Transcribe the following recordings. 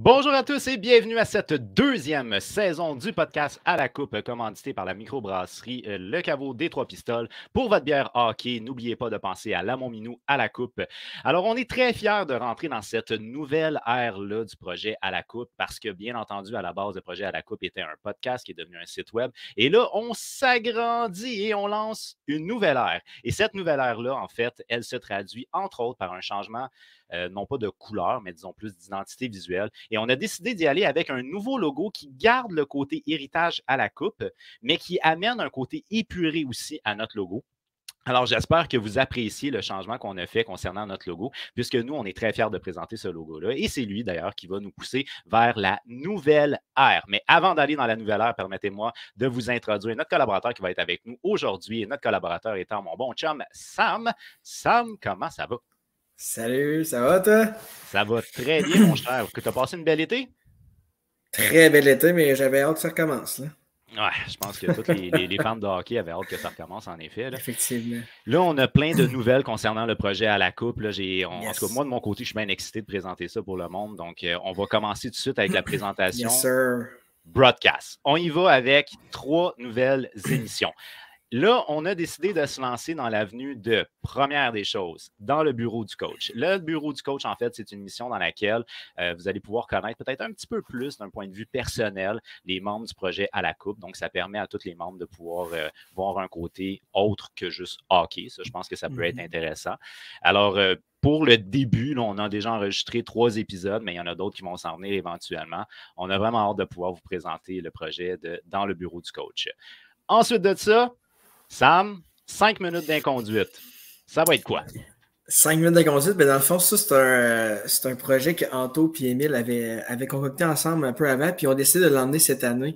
Bonjour à tous et bienvenue à cette deuxième saison du podcast à la coupe, commandité par la microbrasserie Le Caveau des Trois Pistoles. Pour votre bière hockey, n'oubliez pas de penser à l'Amont Minou à la coupe. Alors, on est très fiers de rentrer dans cette nouvelle ère-là du projet à la coupe parce que, bien entendu, à la base, le projet à la coupe était un podcast qui est devenu un site web. Et là, on s'agrandit et on lance une nouvelle ère. Et cette nouvelle ère-là, en fait, elle se traduit entre autres par un changement non pas de couleur, mais disons plus d'identité visuelle. Et on a décidé d'y aller avec un nouveau logo qui garde le côté héritage à la coupe, mais qui amène un côté épuré aussi à notre logo. Alors, j'espère que vous appréciez le changement qu'on a fait concernant notre logo, puisque nous, on est très fiers de présenter ce logo-là. Et c'est lui, d'ailleurs, qui va nous pousser vers la nouvelle ère. Mais avant d'aller dans la nouvelle ère, permettez-moi de vous introduire notre collaborateur qui va être avec nous aujourd'hui. Et notre collaborateur étant mon bon chum, Sam. Sam, comment ça va? Salut, ça va toi? Ça va très bien, mon cher. Tu as passé une belle été? Très bel été, mais j'avais hâte que ça recommence. Là. Ouais, je pense que tous les fans de hockey avaient hâte que ça recommence, en effet. Là. Effectivement. Là, on a plein de nouvelles concernant le projet à la coupe. Là, En tout cas, Yes. moi, de mon côté, je suis bien excité de présenter ça pour le monde. Donc, on va commencer tout de suite avec la présentation. Yes, sir. Broadcast. On y va avec 3 nouvelles émissions. Là, on a décidé de se lancer dans l'avenue de première des choses, dans le bureau du coach. Le bureau du coach, en fait, c'est une mission dans laquelle vous allez pouvoir connaître peut-être un petit peu plus d'un point de vue personnel les membres du projet à la coupe. Donc, ça permet à tous les membres de pouvoir voir un côté autre que juste hockey. Ça, je pense que ça peut être intéressant. Alors, pour le début, là, on a déjà enregistré 3 épisodes, mais il y en a d'autres qui vont s'en venir éventuellement. On a vraiment hâte de pouvoir vous présenter le projet dans le bureau du coach. Ensuite de ça, Sam, 5 minutes d'inconduite. Ça va être quoi? 5 minutes de conduite, mais dans le fond, ça, c'est un projet que Anto et Émile avaient concocté ensemble un peu avant, puis ont décidé de l'emmener cette année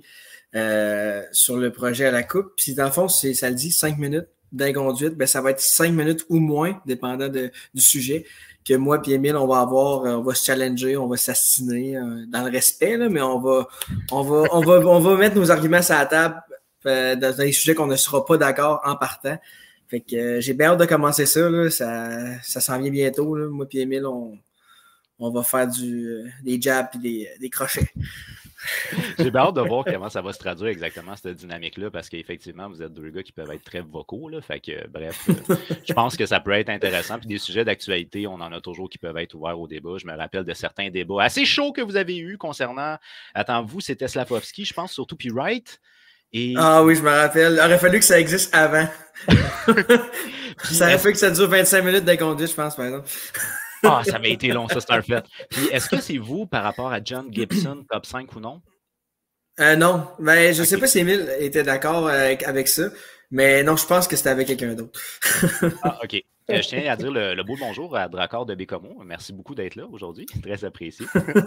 sur le projet à la coupe. Puis dans le fond, ça le dit 5 minutes d'inconduite, ben ça va être 5 minutes ou moins, dépendant du sujet, que moi et Émile, on va se challenger, on va s'astiner dans le respect, là, mais on va mettre nos arguments sur la table dans des sujets qu'on ne sera pas d'accord en partant. Fait que j'ai bien hâte de commencer ça. Là. Ça s'en vient bientôt. Là. Moi et Émile, on va faire des jabs et des crochets. J'ai bien hâte de voir comment ça va se traduire exactement, cette dynamique-là, parce qu'effectivement, vous êtes 2 gars qui peuvent être très vocaux. Là, fait que, bref, je pense que ça peut être intéressant. Puis des sujets d'actualité, on en a toujours qui peuvent être ouverts au débat. Je me rappelle de certains débats assez chauds que vous avez eus concernant, attends-vous, c'était Slavkovski, je pense, surtout, puis Wright. Et... Ah oui, je me rappelle. Il aurait fallu que ça existe avant. Ça aurait fallu que ça dure 25 minutes d'inconduite, je pense, par exemple. Ah, ça avait été long, ça, c'est un fait. Puis, est-ce que c'est vous, par rapport à John Gibson, top 5 ou non? Non, mais je sais pas si Émile était d'accord avec ça, mais non, je pense que c'était avec quelqu'un d'autre. Ah, OK. Je tiens à dire le beau bonjour à Dracor de Bécomo. Merci beaucoup d'être là aujourd'hui. Très apprécié.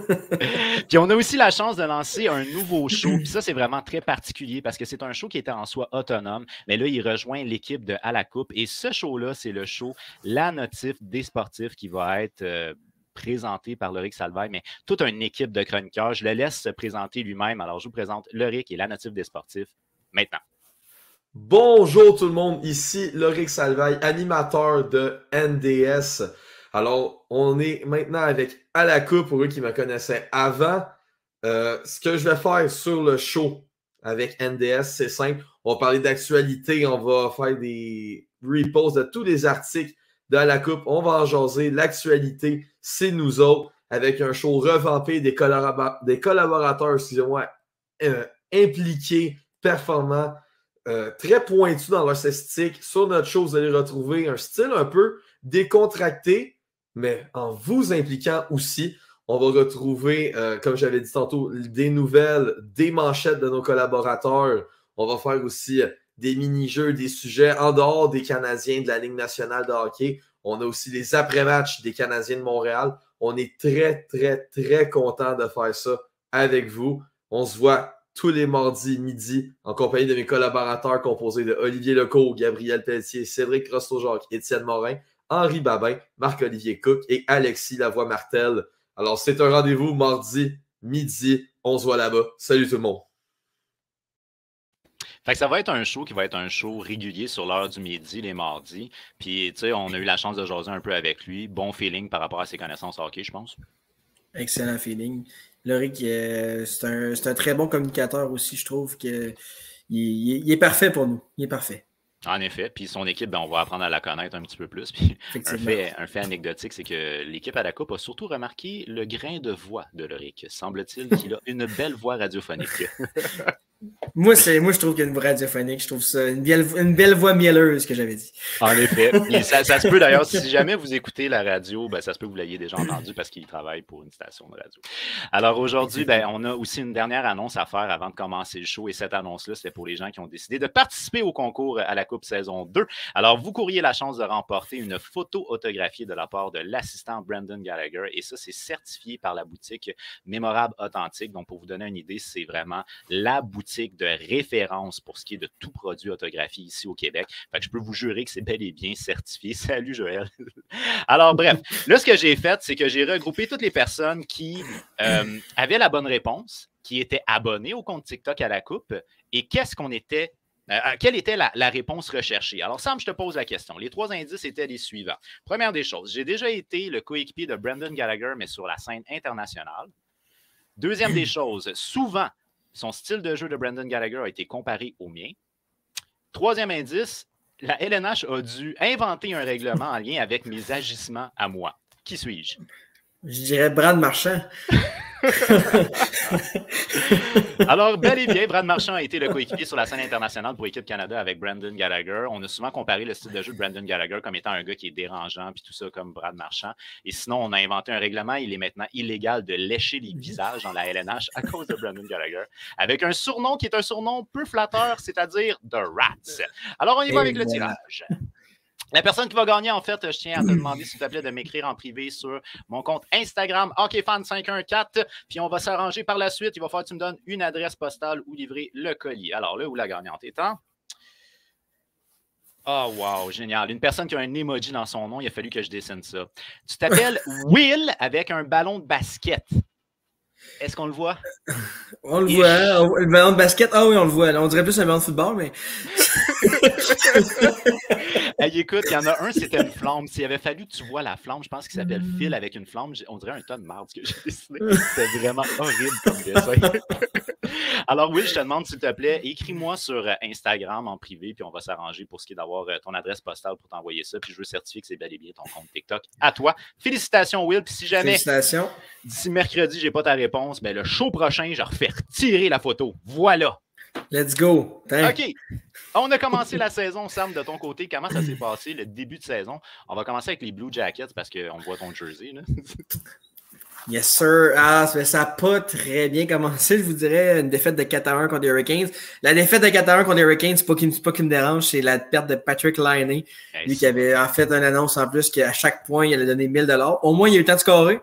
Puis on a aussi la chance de lancer un nouveau show. Puis ça, c'est vraiment très particulier parce que c'est un show qui était en soi autonome. Mais là, il rejoint l'équipe de À la Coupe. Et ce show-là, c'est le show La Notif des sportifs qui va être présenté par Loric Salvaille, mais toute une équipe de chroniqueurs. Je le laisse se présenter lui-même. Alors, je vous présente Loric et La Notif des sportifs maintenant. Bonjour tout le monde, ici Loric Salvaille, animateur de NDS. Alors, on est maintenant avec À la Coupe, pour eux qui me connaissaient avant. Ce que je vais faire sur le show avec NDS, c'est simple. On va parler d'actualité, on va faire des reposts de tous les articles de À la Coupe. On va en jaser. L'actualité, c'est nous autres, avec un show revampé, des collaborateurs, excusez-moi, impliqués, performants. Très pointu dans leur statistique. Sur notre show, vous allez retrouver un style un peu décontracté, mais en vous impliquant aussi. On va retrouver, comme j'avais dit tantôt, des nouvelles, des manchettes de nos collaborateurs. On va faire aussi des mini-jeux, des sujets en dehors des Canadiens de la Ligue nationale de hockey. On a aussi les après-matchs des Canadiens de Montréal. On est très, très, très content de faire ça avec vous. On se voit tous les mardis midi en compagnie de mes collaborateurs composés de Olivier Lecourt, Gabriel Pelletier, Cédric Rosto-Jacques, Étienne Morin, Henri Babin, Marc-Olivier Cook et Alexis Lavoie-Martel. Alors, c'est un rendez-vous mardi midi. On se voit là-bas. Salut tout le monde. Fait que ça va être un show qui va être un show régulier sur l'heure du midi, les mardis. Puis, tu sais, on a eu la chance de jaser un peu avec lui. Bon feeling par rapport à ses connaissances hockey, je pense. Excellent feeling. Loric, c'est un très bon communicateur aussi, je trouve que il est parfait pour nous. Il est parfait. En effet, puis son équipe, on va apprendre à la connaître un petit peu plus. Puis un fait anecdotique, c'est que l'équipe à la Coupe a surtout remarqué le grain de voix de Loric. Semble-t-il qu'il a une belle voix radiophonique. Moi, je trouve qu'il y a une voix radiophonique. Je trouve ça une belle voix mielleuse que j'avais dit. En effet. Et ça se peut d'ailleurs, si jamais vous écoutez la radio, ça se peut que vous l'ayez déjà entendu parce qu'il travaille pour une station de radio. Alors aujourd'hui, on a aussi une dernière annonce à faire avant de commencer le show. Et cette annonce-là, c'était pour les gens qui ont décidé de participer au concours à la Coupe saison 2. Alors, vous courriez la chance de remporter une photo autographiée de la part de l'assistant Brendan Gallagher. Et ça, c'est certifié par la boutique Mémorable Authentique. Donc, pour vous donner une idée, c'est vraiment la boutique de référence pour ce qui est de tout produit autographié ici au Québec. Fait que je peux vous jurer que c'est bel et bien certifié. Salut Joël. Alors bref, là ce que j'ai fait, c'est que j'ai regroupé toutes les personnes qui avaient la bonne réponse, qui étaient abonnées au compte TikTok à la Coupe et quelle était la réponse recherchée? Alors, Sam, je te pose la question. Les 3 indices étaient les suivants. Première des choses, j'ai déjà été le coéquipier de Brendan Gallagher, mais sur la scène internationale. Deuxième des choses, souvent, son style de jeu de Brendan Gallagher a été comparé au mien. Troisième indice, la LNH a dû inventer un règlement en lien avec mes agissements à moi. Qui suis-je? Je dirais Brad Marchand. Alors, bel et bien, Brad Marchand a été le coéquipier sur la scène internationale pour Équipe Canada avec Brendan Gallagher. On a souvent comparé le style de jeu de Brendan Gallagher comme étant un gars qui est dérangeant, puis tout ça comme Brad Marchand. Et sinon, on a inventé un règlement. Il est maintenant illégal de lécher les visages dans la LNH à cause de Brendan Gallagher, avec un surnom qui est un surnom peu flatteur, c'est-à-dire The Rats. Alors, on y va avec le tirage. La personne qui va gagner, en fait, je tiens à te demander, s'il te plaît, de m'écrire en privé sur mon compte Instagram, HockeyFan514, puis on va s'arranger par la suite. Il va falloir que tu me donnes une adresse postale où livrer le colis. Alors là, où la gagnante étant? Oh, wow, génial. Une personne qui a un emoji dans son nom, il a fallu que je dessine ça. Tu t'appelles Will avec un ballon de basket. Est-ce qu'on le voit? On le voit. Le ballon de basket, ah oui, on le voit. On dirait plus un ballon de football, mais... Hey, écoute, il y en a un, c'était une flamme. S'il avait fallu que tu vois la flamme, je pense qu'il s'appelle Phil avec une flamme. On dirait un tas de marde que j'ai dessiné. C'était vraiment horrible comme dessin. Alors oui, je te demande, s'il te plaît, écris-moi sur Instagram en privé, puis on va s'arranger pour ce qui est d'avoir ton adresse postale pour t'envoyer ça. Puis je veux certifier que c'est bel et bien ton compte TikTok à toi. Félicitations, Will. Puis si jamais d'ici mercredi, j'ai pas ta réponse, le show prochain, je refais retirer la photo. Voilà. Let's go. Thanks. OK. On a commencé la saison, Sam, de ton côté. Comment ça s'est passé, le début de saison? On va commencer avec les Blue Jackets parce qu'on voit ton jersey. Là. Yes, sir. Ça n'a pas très bien commencé, je vous dirais. Une défaite de 4-1 contre les Hurricanes. La défaite de 4-1 contre les Hurricanes, c'est pas qui me dérange, c'est la perte de Patrick Laine. Lui qui avait en fait une annonce en plus qu'à chaque point, il allait donner 1000$. Au moins, il a eu le temps de scorer.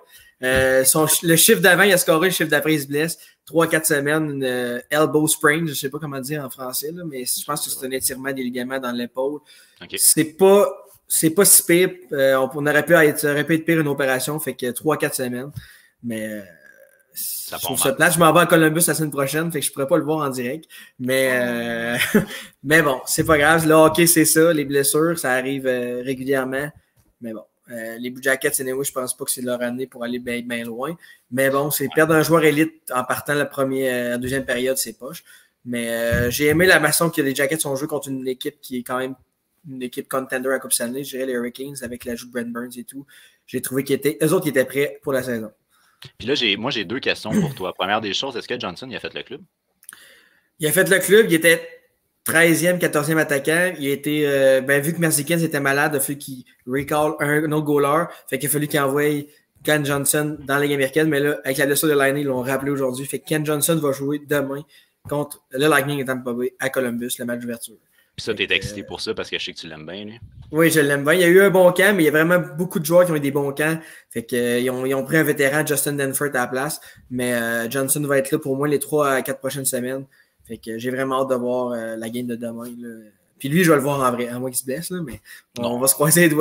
Le chiffre d'avant, il a scoré, le chiffre d'après, il se blesse. 3-4 semaines, une elbow sprain, je ne sais pas comment dire en français, là, mais je pense que c'est un étirement des ligaments dans l'épaule. Okay. C'est pas si pire. On aurait pu être pire une opération, fait que 3-4 semaines. Mais je trouve ça plate. Je m'en vais à Columbus la semaine prochaine, fait que je ne pourrais pas le voir en direct. Mais, mais bon, c'est pas grave. Le hockey, c'est ça. Les blessures, ça arrive régulièrement. Mais bon. Les Blue Jackets, anyway, je pense pas que c'est leur année pour aller bien loin. Mais bon, c'est perdre un joueur élite en partant la deuxième période, c'est poche. Mais j'ai aimé la façon que les Jackets ont joué contre une équipe qui est quand même une équipe contender à Coupe Stanley. Je dirais les Hurricanes avec l'ajout de Brent Burns et tout. J'ai trouvé eux autres qui étaient prêts pour la saison. Puis là, moi, j'ai 2 questions pour toi. Première des choses, est-ce que Johnson, il a fait le club? Il a fait le club. Il était 13e, 14e attaquant. Il a été, vu que Merzlikins était malade, il a fallu qu'il recall un autre goaler. Fait qu'il a fallu qu'il envoie Ken Johnson dans la Ligue américaine. Mais là, avec la blessure de Laine, ils l'ont rappelé aujourd'hui. Fait que Ken Johnson va jouer demain contre le Lightning et Tampa Bay à Columbus, le match d'ouverture. Puis ça, t'es excité pour ça parce que je sais que tu l'aimes bien, lui. Oui, je l'aime bien. Il y a eu un bon camp, mais il y a vraiment beaucoup de joueurs qui ont eu des bons camps. Fait que, ils ont pris un vétéran, Justin Danforth, à la place. Mais Johnson va être là pour au moins les 3 à 4 prochaines semaines. Fait que j'ai vraiment hâte de voir la game de demain. Là. Puis lui, je vais le voir en vrai, à moins qu'il se blesse, là, mais on va se croiser les doigts.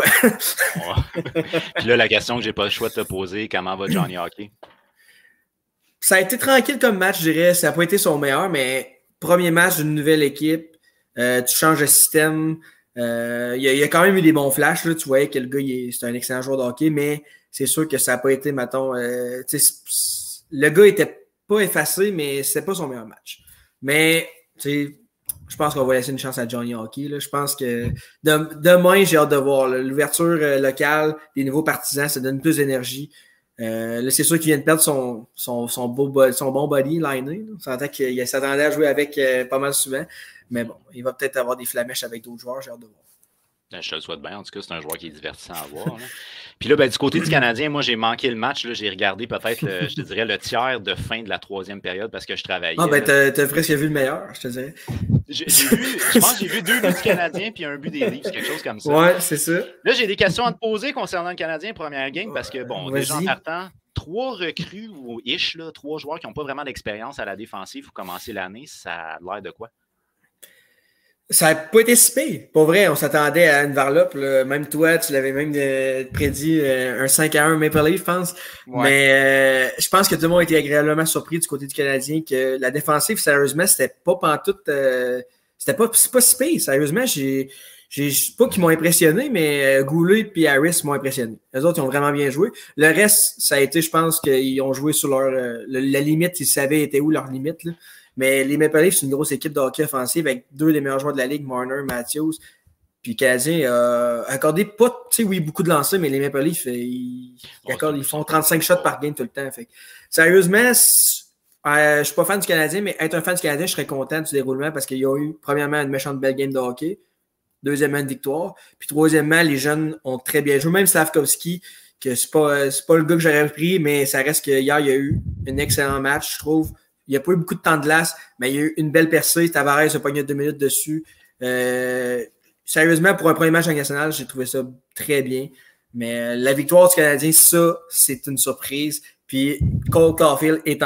Puis là, la question que j'ai pas le choix de te poser, comment va Johnny Hockey? Ça a été tranquille comme match, je dirais. Ça n'a pas été son meilleur, mais premier match d'une nouvelle équipe. Tu changes de système. Il y a quand même eu des bons flashs. Là. Tu voyais que le gars, c'est un excellent joueur de hockey, mais c'est sûr que ça n'a pas été, mettons, le gars était pas effacé, mais c'était pas son meilleur match. Mais, je pense qu'on va laisser une chance à Johnny Hockey. Là. Je pense que demain, j'ai hâte de voir là, l'ouverture locale, des nouveaux partisans, ça donne plus d'énergie. Là, c'est sûr qu'il vient de perdre son bon body liné. On s'entend qu'il s'attendait à jouer avec pas mal souvent. Mais bon, il va peut-être avoir des flamèches avec d'autres joueurs, j'ai hâte de voir. Je te le souhaite bien. En tout cas, c'est un joueur qui est divertissant à voir. Là. Puis là, du côté du Canadien, moi, j'ai manqué le match. Là. J'ai regardé peut-être, je te dirais, le tiers de fin de la 3e période parce que je travaillais. Ah, t'as presque vu le meilleur, je te dirais. Je pense que j'ai vu 2 buts du Canadien puis un but des Leafs, quelque chose comme ça. Ouais, c'est ça. Là, j'ai des questions à te poser concernant le Canadien première game parce que, bon, déjà en partant, 3 recrues ou ish, 3 joueurs qui n'ont pas vraiment d'expérience à la défensive pour commencer l'année, ça a l'air de quoi? Ça n'a pas été si pire. Pour vrai, on s'attendait à une varlope. Là. Même toi, tu l'avais même prédit un 5-1 Maple Leaf, je pense. Ouais. Mais je pense que tout le monde a été agréablement surpris du côté du Canadien que la défensive, sérieusement, c'était pas pantoute. C'est pas si pire. Sérieusement, j'ai pas qu'ils m'ont impressionné, mais Goulet et Harris m'ont impressionné. Les autres, ils ont vraiment bien joué. Le reste, ça a été, je pense, qu'ils ont joué sur la limite. Ils savaient était où leur limite, là. Mais les Maple Leafs, c'est une grosse équipe de hockey offensive avec 2 des meilleurs joueurs de la Ligue, Marner, Matthews. Puis le Canadien a accordé pas, tu sais, oui, beaucoup de lancers, mais les Maple Leafs, ils font 35 shots par game tout le temps. Fait. Sérieusement, je suis pas fan du Canadien, mais être un fan du Canadien, je serais content du déroulement parce qu'il y a eu, premièrement, une méchante belle game de hockey. Deuxièmement, une victoire. Puis troisièmement, les jeunes ont très bien joué. Même Slavkovski, que c'est pas le gars que j'aurais pris, mais ça reste qu'hier, il y a eu un excellent match, je trouve. Il n'y a pas eu beaucoup de temps de glace, mais il y a eu une belle percée. Tavares a pogné 2 minutes dessus. Sérieusement, pour un premier match en national, j'ai trouvé ça très bien. Mais la victoire du Canadien, ça, c'est une surprise. Puis Cole Caulfield est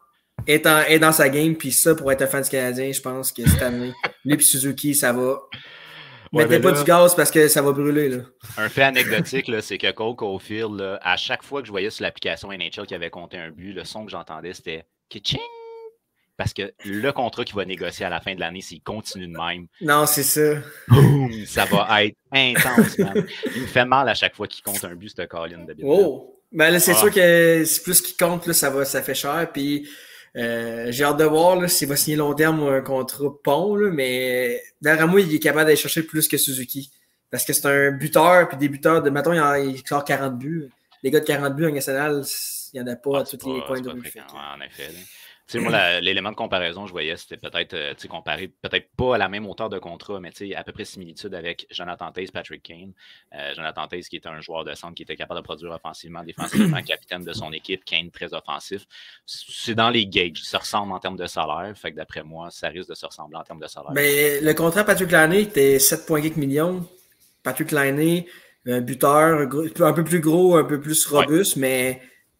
dans sa game. Puis ça, pour être un fan du Canadien, je pense que cette année, lui et Suzuki, ça va. Mettez pas du gaz parce que ça va brûler. Là. Un fait anecdotique, là, c'est que Cole Caulfield, là, à chaque fois que je voyais sur l'application NHL qui avait compté un but, le son que j'entendais, c'était « Kitching ». Parce que le contrat qu'il va négocier à la fin de l'année, s'il continue de même. Non, c'est ça. Boum, ça va être intense, man. Il me fait mal à chaque fois qu'il compte un but, ce Colin de Bill. Oh! Ben là, c'est sûr que c'est plus qu'il compte, là, ça fait cher. Puis j'ai hâte de voir là, s'il va signer long terme ou un contrat pont, là, mais derrière moi, il est capable d'aller chercher plus que Suzuki. Parce que c'est un buteur, puis des buteurs de. Mettons, il sort 40 buts. Les gars de 40 buts en national, il n'y en a pas à tous les coins de rue. En effet. Tu sais, moi, l'élément de comparaison, je voyais, c'était peut-être, comparé, peut-être pas à la même hauteur de contrat, mais à peu près similitude avec Jonathan Toews, Patrick Kane. Jonathan Toews, qui était un joueur de centre qui était capable de produire offensivement, défensivement, capitaine de son équipe, Kane très offensif. C'est dans les gages. Ça ressemble en termes de salaire. Fait que d'après moi, ça risque de se ressembler en termes de salaire. Mais le contrat Patrick Laine était 7,4 millions. Patrick Laine, un buteur un peu plus gros, un peu plus robuste, mais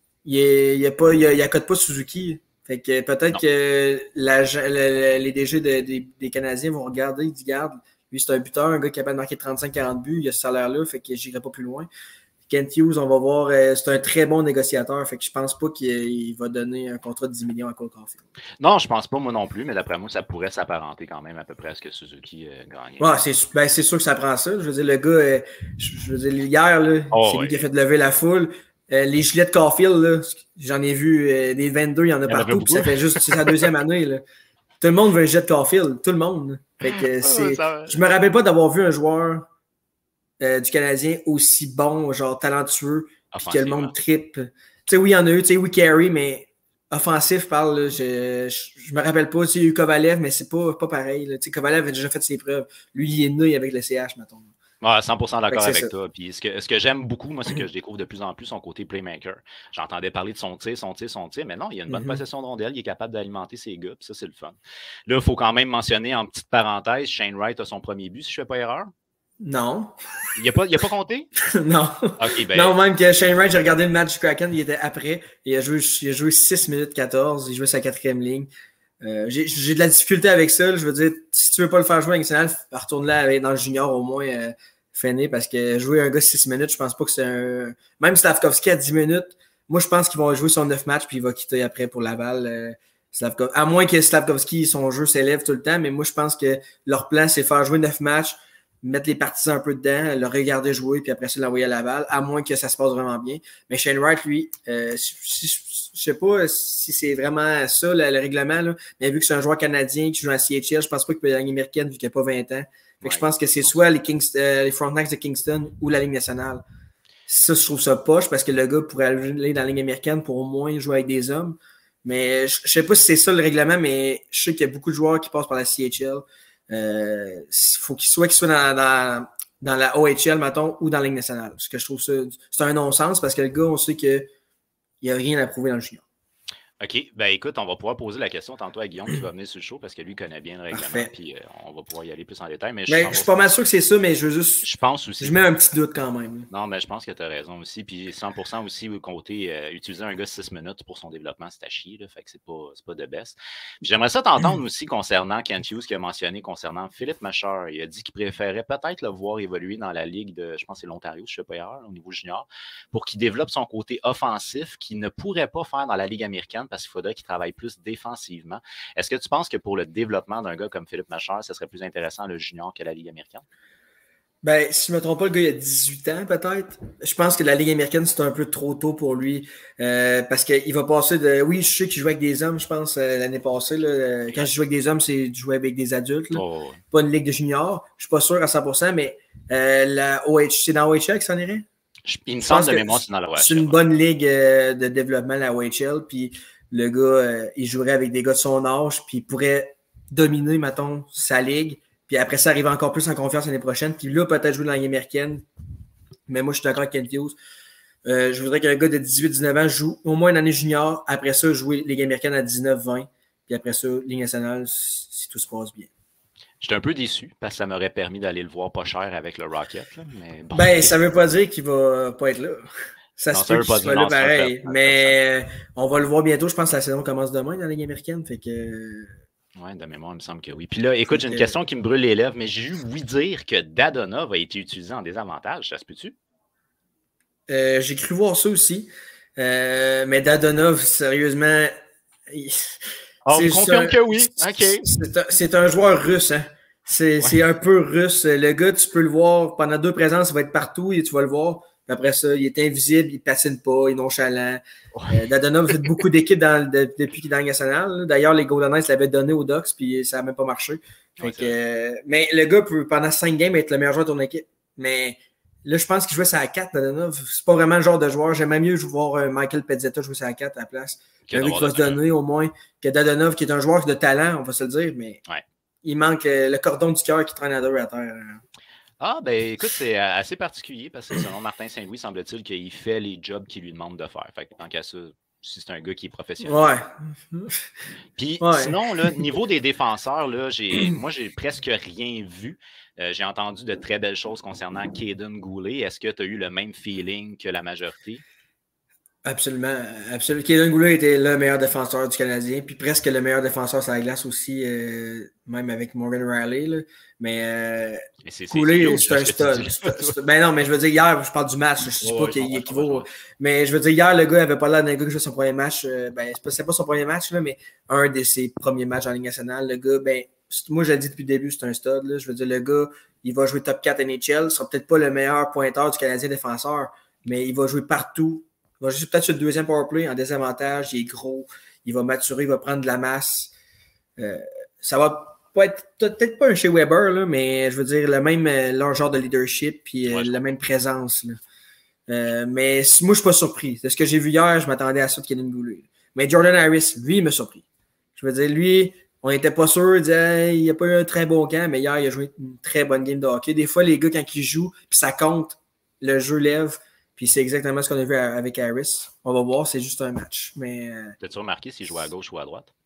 il accorde pas Suzuki. Fait que peut-être que les DG des Canadiens vont regarder, ils disent, regarde, lui c'est un buteur, un gars capable de marquer 35-40 buts, il a ce salaire-là, fait que j'irai pas plus loin. Kent Hughes, on va voir, c'est un très bon négociateur, fait que je pense pas qu'il va donner un contrat de 10 millions à Cole Caulfield. Non, je pense pas moi non plus, mais d'après moi, ça pourrait s'apparenter quand même à peu près à ce que Suzuki gagnait. Ouais, c'est sûr que ça prend ça. Je veux dire, le gars, hier, là, c'est lui qui a fait lever la foule. Les gilets de Caulfield, là, j'en ai vu des 22, il y en a partout, puis ça fait juste c'est sa 2e année. Là. Tout le monde veut un gilet de Caulfield, tout le monde. Fait que je me rappelle pas d'avoir vu un joueur du Canadien aussi bon, genre talentueux, puis que le monde trippe. Tu sais, oui, il y en a eu, tu sais, oui, Carey, mais offensif, parle, là, je me rappelle pas, tu sais, il y a eu Kovalev, mais c'est pas pareil. Tu sais, Kovalev a déjà fait ses preuves. Lui, il est né avec le CH, mettons. Ouais, 100% d'accord avec toi. Puis ce que j'aime beaucoup, moi, c'est que je découvre de plus en plus son côté playmaker. J'entendais parler de son tir, mais non, il y a une bonne possession de rondelle, il est capable d'alimenter ses gars, puis ça, c'est le fun. Là, il faut quand même mentionner en petite parenthèse, Shane Wright a son premier but, si je ne fais pas erreur. Non. Il n'a pas compté? Non. Okay, ben... Non, même que Shane Wright, j'ai regardé le match du Kraken, il était après, il a joué 6 minutes 14, il jouait sa 4e ligne. J'ai de la difficulté avec ça. Là. Je veux dire, si tu veux pas le faire jouer en national, retourne-là dans le junior au moins Fenner, parce que jouer un gars 6 minutes, je pense pas que c'est un. Même Slavkovski à 10 minutes, moi je pense qu'ils vont jouer son 9 matchs puis il va quitter après pour Laval. À moins que Slavkovski, son jeu s'élève tout le temps, mais moi je pense que leur plan c'est faire jouer 9 matchs, mettre les partisans un peu dedans, le regarder jouer, puis après ça, l'envoyer à Laval, à moins que ça se passe vraiment bien. Mais Shane Wright, lui, je sais pas si c'est vraiment ça, le règlement, là, mais vu que c'est un joueur canadien qui joue à CHL, je pense pas qu'il peut y avoir une américaine vu qu'il n'a pas 20 ans. Fait que je pense que c'est soit les Frontenacs de Kingston ou la Ligue nationale. Ça, je trouve ça poche parce que le gars pourrait aller dans la Ligue américaine pour au moins jouer avec des hommes. Mais je sais pas si c'est ça le règlement, mais je sais qu'il y a beaucoup de joueurs qui passent par la CHL. Faut qu'ils soient dans la OHL, mettons, ou dans la Ligue nationale. Parce que je trouve ça, c'est un non-sens parce que le gars, on sait qu'il n'y a rien à prouver dans le junior. OK. Ben écoute, on va pouvoir poser la question tantôt à Guillaume qui va venir sur le show parce que lui connaît bien le règlement. Puis on va pouvoir y aller plus en détail. Mais je suis pas mal sûr que c'est ça, mais je veux juste. Je pense aussi. Je mets un petit doute quand même. Non, mais je pense que tu as raison aussi. Puis 100% aussi, côté utiliser un gars 6 minutes pour son développement, c'est à chier. Là, fait que c'est pas de best. Puis j'aimerais ça t'entendre aussi concernant Kent Hughes qui a mentionné concernant Philippe Macheur. Il a dit qu'il préférait peut-être le voir évoluer dans la ligue de, je pense que c'est l'Ontario, je ne sais pas hier, au niveau junior, pour qu'il développe son côté offensif qu'il ne pourrait pas faire dans la ligue américaine parce qu'il faudrait qu'il travaille plus défensivement. Est-ce que tu penses que pour le développement d'un gars comme Philippe Macheur, ce serait plus intéressant le junior que la ligue américaine? Ben, si je ne me trompe pas, le gars, il a 18 ans, peut-être. Je pense que la Ligue américaine, c'est un peu trop tôt pour lui. Parce qu'il va passer de. Oui, je sais qu'il jouait avec des hommes, je pense, l'année passée. Là, quand je joue avec des hommes, c'est de jouer avec des adultes. Là. Oh. Pas une Ligue de juniors. Je ne suis pas sûr à 100%, mais c'est dans OHL qu'il s'en irait? Il me semble de mémoire, c'est dans la OHL. C'est une bonne ligue de développement, la OHL. Puis le gars, il jouerait avec des gars de son âge, puis il pourrait dominer, mettons, sa ligue. Puis après ça, arriver encore plus en confiance l'année prochaine. Puis là, peut-être jouer dans la Ligue américaine. Mais moi, je suis d'accord avec Kent Hughes. Je voudrais qu'un gars de 18-19 ans joue au moins une année junior. Après ça, jouer Ligue américaine à 19-20. Puis après ça, Ligue nationale, si tout se passe bien. J'étais un peu déçu parce que ça m'aurait permis d'aller le voir pas cher avec le Rocket. Là, mais bon. Ben, ça veut pas dire qu'il va pas être là. Ça se peut qu'il soit là pareil. Mais on va le voir bientôt. Je pense que la saison commence demain dans la Ligue américaine. Fait que... Oui, de mémoire, il me semble que oui. Puis là, écoute, j'ai une question qui me brûle les lèvres, mais j'ai eu ouï dire que Dadonov a été utilisé en désavantage. Ça se peut-tu? J'ai cru voir ça aussi. Mais Dadonov, sérieusement... On me confirme que oui. OK. C'est un joueur russe. Hein? C'est un peu russe. Le gars, tu peux le voir pendant 2 présences, il va être partout et tu vas le voir. Après ça, il est invisible, il ne patine pas, il est nonchalant. Dadonov fait beaucoup d'équipes depuis qu'il est dans la nationale. D'ailleurs, les Golden Knights l'avaient donné aux Ducks, puis ça n'a même pas marché. Mais le gars peut, pendant 5 games, être le meilleur joueur de ton équipe. Mais là, je pense qu'il jouait sur la 4, Dadonov. C'est pas vraiment le genre de joueur. J'aimerais mieux voir Michael Pezzetta jouer sur la 4 à la place. Un gars qui va se donner au moins que Dadonov, qui est un joueur de talent, on va se le dire, mais il manque le cordon du cœur qui traîne à 2 à terre. Ah, ben écoute, c'est assez particulier parce que selon Martin Saint-Louis, semble-t-il qu'il fait les jobs qu'il lui demande de faire. Fait que tant qu'à ça, si c'est un gars qui est professionnel. Ouais. Puis sinon, là, niveau des défenseurs, là, moi, j'ai presque rien vu. J'ai entendu de très belles choses concernant Kaden Goulet. Est-ce que tu as eu le même feeling que la majorité? Absolument. Kaden Goulet était le meilleur défenseur du Canadien, puis presque le meilleur défenseur sur la glace aussi, même avec Morgan Riley. Là. Mais Goulet, c'est un stud. Ben non, mais je veux dire, hier, je parle du match, je ne sais pas qu'il équivaut. Mais je veux dire, hier, le gars n'avait pas l'air d'un gars qui jouait son premier match. C'est pas son premier match, là, mais un de ses premiers matchs en Ligue nationale. Le gars, moi, je l'ai dit depuis le début, c'est un stud. Là. Je veux dire, le gars, il va jouer top 4 NHL. Il ne sera peut-être pas le meilleur pointeur du Canadien défenseur, mais il va jouer partout. Il va jouer peut-être sur le deuxième powerplay en désavantage. Il est gros. Il va maturer. Il va prendre de la masse. Ça va pas être peut-être pas un chez Weber, là, mais je veux dire, leur genre de leadership puis la même présence. Là. Mais moi, je ne suis pas surpris. De ce que j'ai vu hier, je m'attendais à ça de Kaden Goulet. Mais Jordan Harris, lui, il m'a surpris. Je veux dire, lui, on n'était pas sûr. Il disait, il n'a pas eu un très bon camp, mais hier, il a joué une très bonne game de hockey. Des fois, les gars, quand ils jouent, puis ça compte, le jeu lève. Puis c'est exactement ce qu'on a vu avec Harris. On va voir, c'est juste un match. Mais t'as-tu remarqué s'il joue à gauche ou à droite?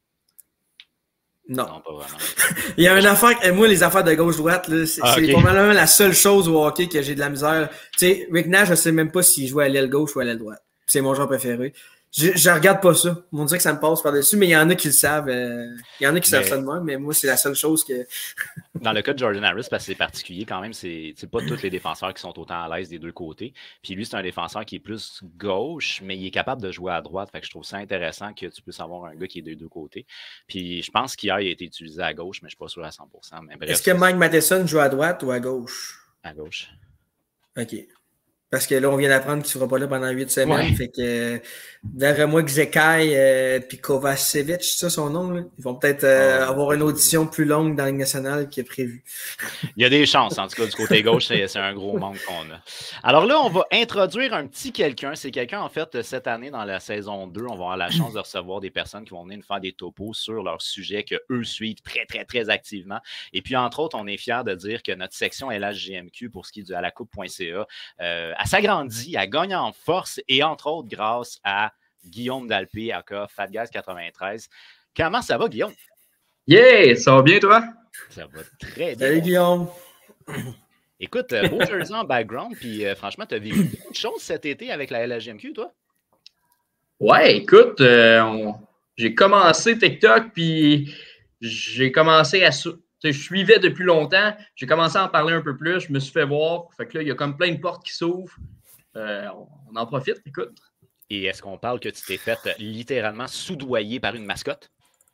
Non. Non, pas vraiment. Il y a une affaire, moi, les affaires de gauche-droite, c'est probablement la seule chose au hockey que j'ai de la misère. Tu sais, Rick Nash, je ne sais même pas s'il joue à l'aile gauche ou à l'aile droite. C'est mon joueur préféré. Je regarde pas ça. On dirait que ça me passe par-dessus, mais il y en a qui le savent. Il y en a qui savent ça de moi, mais moi, c'est la seule chose que. Dans le cas de Jordan Harris, parce que c'est particulier quand même, c'est pas tous les défenseurs qui sont autant à l'aise des deux côtés. Puis lui, c'est un défenseur qui est plus gauche, mais il est capable de jouer à droite. Fait que je trouve ça intéressant que tu puisses avoir un gars qui est des deux côtés. Puis je pense qu'hier, il a été utilisé à gauche, mais je suis pas sûr à 100%. Mais bref, est-ce que Mike Matheson joue à droite ou à gauche? À gauche. OK. Parce que là, on vient d'apprendre qu'il ne sera pas là pendant 8 semaines. Ouais. Fait que, d'après moi, Gzekai puis Kovacevic, c'est ça son nom, là? Ils vont peut-être avoir une audition plus longue dans la Ligue nationale qui est prévue. Il y a des chances, en tout cas, du côté gauche, c'est un gros manque qu'on a. Alors là, on va introduire un petit quelqu'un. C'est quelqu'un, en fait, cette année, dans la saison 2, on va avoir la chance de recevoir des personnes qui vont venir nous faire des topos sur leur sujet qu'eux suivent très, très, très activement. Et puis, entre autres, on est fiers de dire que notre section LHJMQ, pour ce qui est du alacoupe.ca, elle s'agrandit, elle gagne en force et entre autres grâce à Guillaume Dalpé, aka FatGuys93. Comment ça va, Guillaume? Yeah! Ça va bien, toi? Ça va très bien. Salut, Guillaume! Écoute, beau jersey en background, puis franchement, tu as vécu beaucoup de choses cet été avec la LHJMQ, toi? Ouais, écoute, j'ai commencé TikTok, puis j'ai commencé à... Je suivais depuis longtemps, j'ai commencé à en parler un peu plus, je me suis fait voir. Fait que là, il y a comme plein de portes qui s'ouvrent. On en profite, écoute. Et est-ce qu'on parle que tu t'es fait littéralement soudoyer par une mascotte?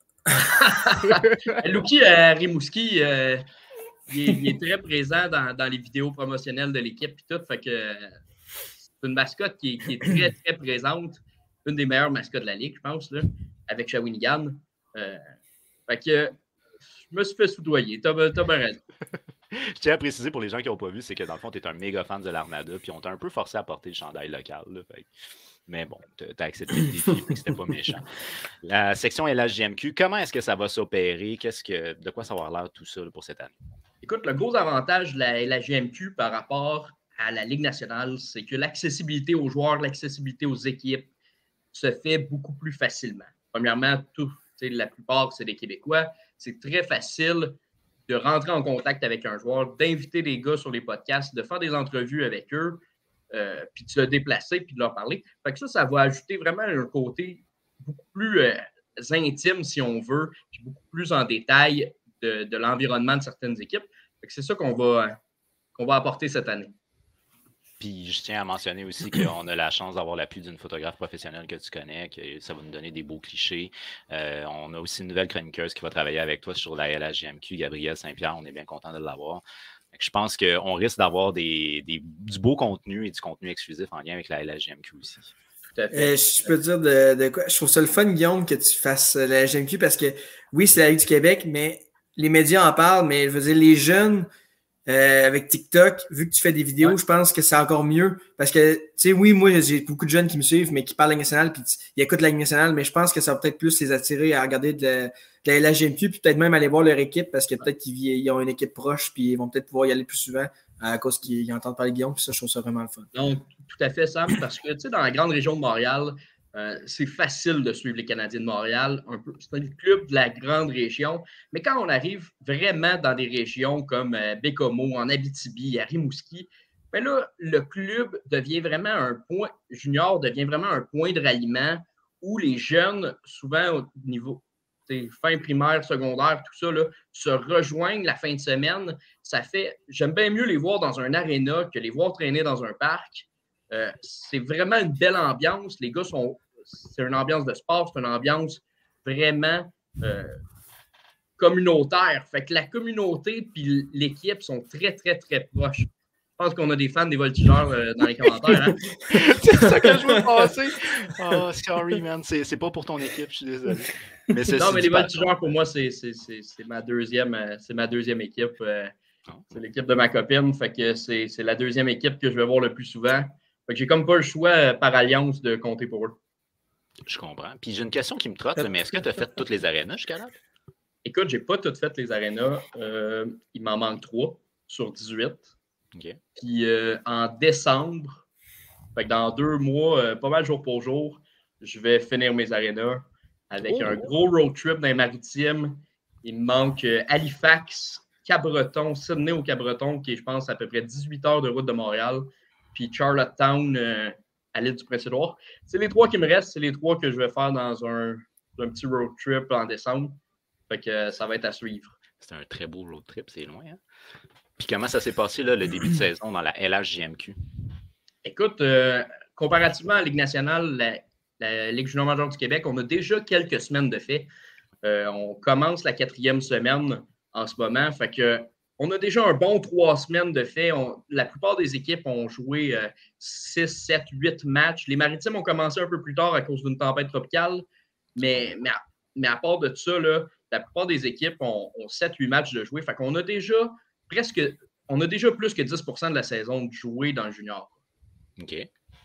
Luki Rimouski, il est très présent dans les vidéos promotionnelles de l'équipe et tout. Fait que c'est une mascotte qui est très, très présente. Une des meilleures mascottes de la Ligue, je pense, là, avec Shawinigan. Fait que je me suis fait soudoyer. T'as bien raison. Je tiens à préciser pour les gens qui n'ont pas vu, c'est que dans le fond, tu es un méga fan de l'Armada, puis on t'a un peu forcé à porter le chandail local. Là, fait. Mais bon, tu as accepté le défi, puis c'était pas méchant. La section LHJMQ, comment est-ce que ça va s'opérer? De quoi ça va avoir l'air tout ça là, pour cette année? Écoute, le gros avantage de la LHJMQ par rapport à la Ligue nationale, c'est que l'accessibilité aux joueurs, l'accessibilité aux équipes se fait beaucoup plus facilement. Premièrement, la plupart, c'est des Québécois. C'est très facile de rentrer en contact avec un joueur, d'inviter des gars sur les podcasts, de faire des entrevues avec eux, puis de se déplacer, puis de leur parler. Fait que ça va ajouter vraiment un côté beaucoup plus intime, si on veut, puis beaucoup plus en détail de l'environnement de certaines équipes. Fait que c'est ça qu'on va apporter cette année. Puis je tiens à mentionner aussi qu'on a la chance d'avoir l'appui d'une photographe professionnelle que tu connais, que ça va nous donner des beaux clichés. On a aussi une nouvelle chroniqueuse qui va travailler avec toi sur la LHJMQ, Gabrielle Saint-Pierre. On est bien content de l'avoir. Je pense qu'on risque d'avoir du beau contenu et du contenu exclusif en lien avec la LHJMQ aussi. Tout à fait. Je peux dire de quoi? Je trouve ça le fun, Guillaume, que tu fasses la LHJMQ parce que oui, c'est la Ligue du Québec, mais les médias en parlent, mais je veux dire, les jeunes, avec TikTok, vu que tu fais des vidéos, ouais. Je pense que c'est encore mieux. Parce que, tu sais, oui, moi, j'ai beaucoup de jeunes qui me suivent, mais qui parlent la Ligue nationale, puis ils écoutent la Ligue nationale, mais je pense que ça va peut-être plus les attirer à regarder de la LHJMQ, puis peut-être même aller voir leur équipe, parce que peut-être qu'ils ont une équipe proche, puis ils vont peut-être pouvoir y aller plus souvent à cause qu'ils entendent parler de Guillaume, puis ça, je trouve ça vraiment le fun. Donc, tout à fait, Sam, parce que, tu sais, dans la grande région de Montréal, c'est facile de suivre les Canadiens de Montréal. C'est un club de la grande région. Mais quand on arrive vraiment dans des régions comme Bécomo, en Abitibi, à Rimouski, bien là, le club devient vraiment un point junior, devient vraiment un point de ralliement où les jeunes, souvent au niveau fin primaire, secondaire, tout ça, là, se rejoignent la fin de semaine. Ça fait, j'aime bien mieux les voir dans un aréna que les voir traîner dans un parc. C'est vraiment une belle ambiance. Les gars c'est une ambiance de sport, c'est une ambiance vraiment communautaire. Fait que la communauté puis l'équipe sont très, très, très proches. Je pense qu'on a des fans des voltigeurs dans les commentaires. Hein? C'est ça que je veux passer. Oh, sorry, man. C'est pas pour ton équipe, je suis désolé. Mais les voltigeurs, pour moi, c'est ma deuxième équipe. C'est l'équipe de ma copine. Fait que c'est la deuxième équipe que je vais voir le plus souvent. Fait que j'ai comme pas le choix par alliance de compter pour eux. Je comprends. Puis j'ai une question qui me trotte, mais est-ce que tu as fait toutes les arénas jusqu'à là? Écoute, j'ai pas toutes fait les arénas. Il m'en manque 3 sur 18. Okay. Puis en décembre, fait que dans 2 mois, pas mal jour pour jour, je vais finir mes arénas avec un gros road trip dans les Maritimes. Il me manque Halifax, Cabreton, Sydney au Cabreton, qui est, je pense, à peu près 18 heures de route de Montréal. Puis Charlottetown à l'île du Prince-Édouard. C'est les 3 qui me restent. C'est les 3 que je vais faire dans un petit road trip en décembre. Fait que ça va être à suivre. C'était un très beau road trip, c'est loin. Hein? Puis comment ça s'est passé, là, le début de saison dans la LHJMQ? Écoute, comparativement à la Ligue nationale, la Ligue junior majeure du Québec, on a déjà quelques semaines de fait. On commence la 4e semaine en ce moment. Fait que on a déjà un bon 3 semaines de fait. La plupart des équipes ont joué 6, 7, 8 matchs. Les Maritimes ont commencé un peu plus tard à cause d'une tempête tropicale. Mais à part de ça, là, la plupart des équipes ont 7-8 matchs de jouer. Fait qu'on a déjà plus que 10% de la saison de jouer dans le junior. OK.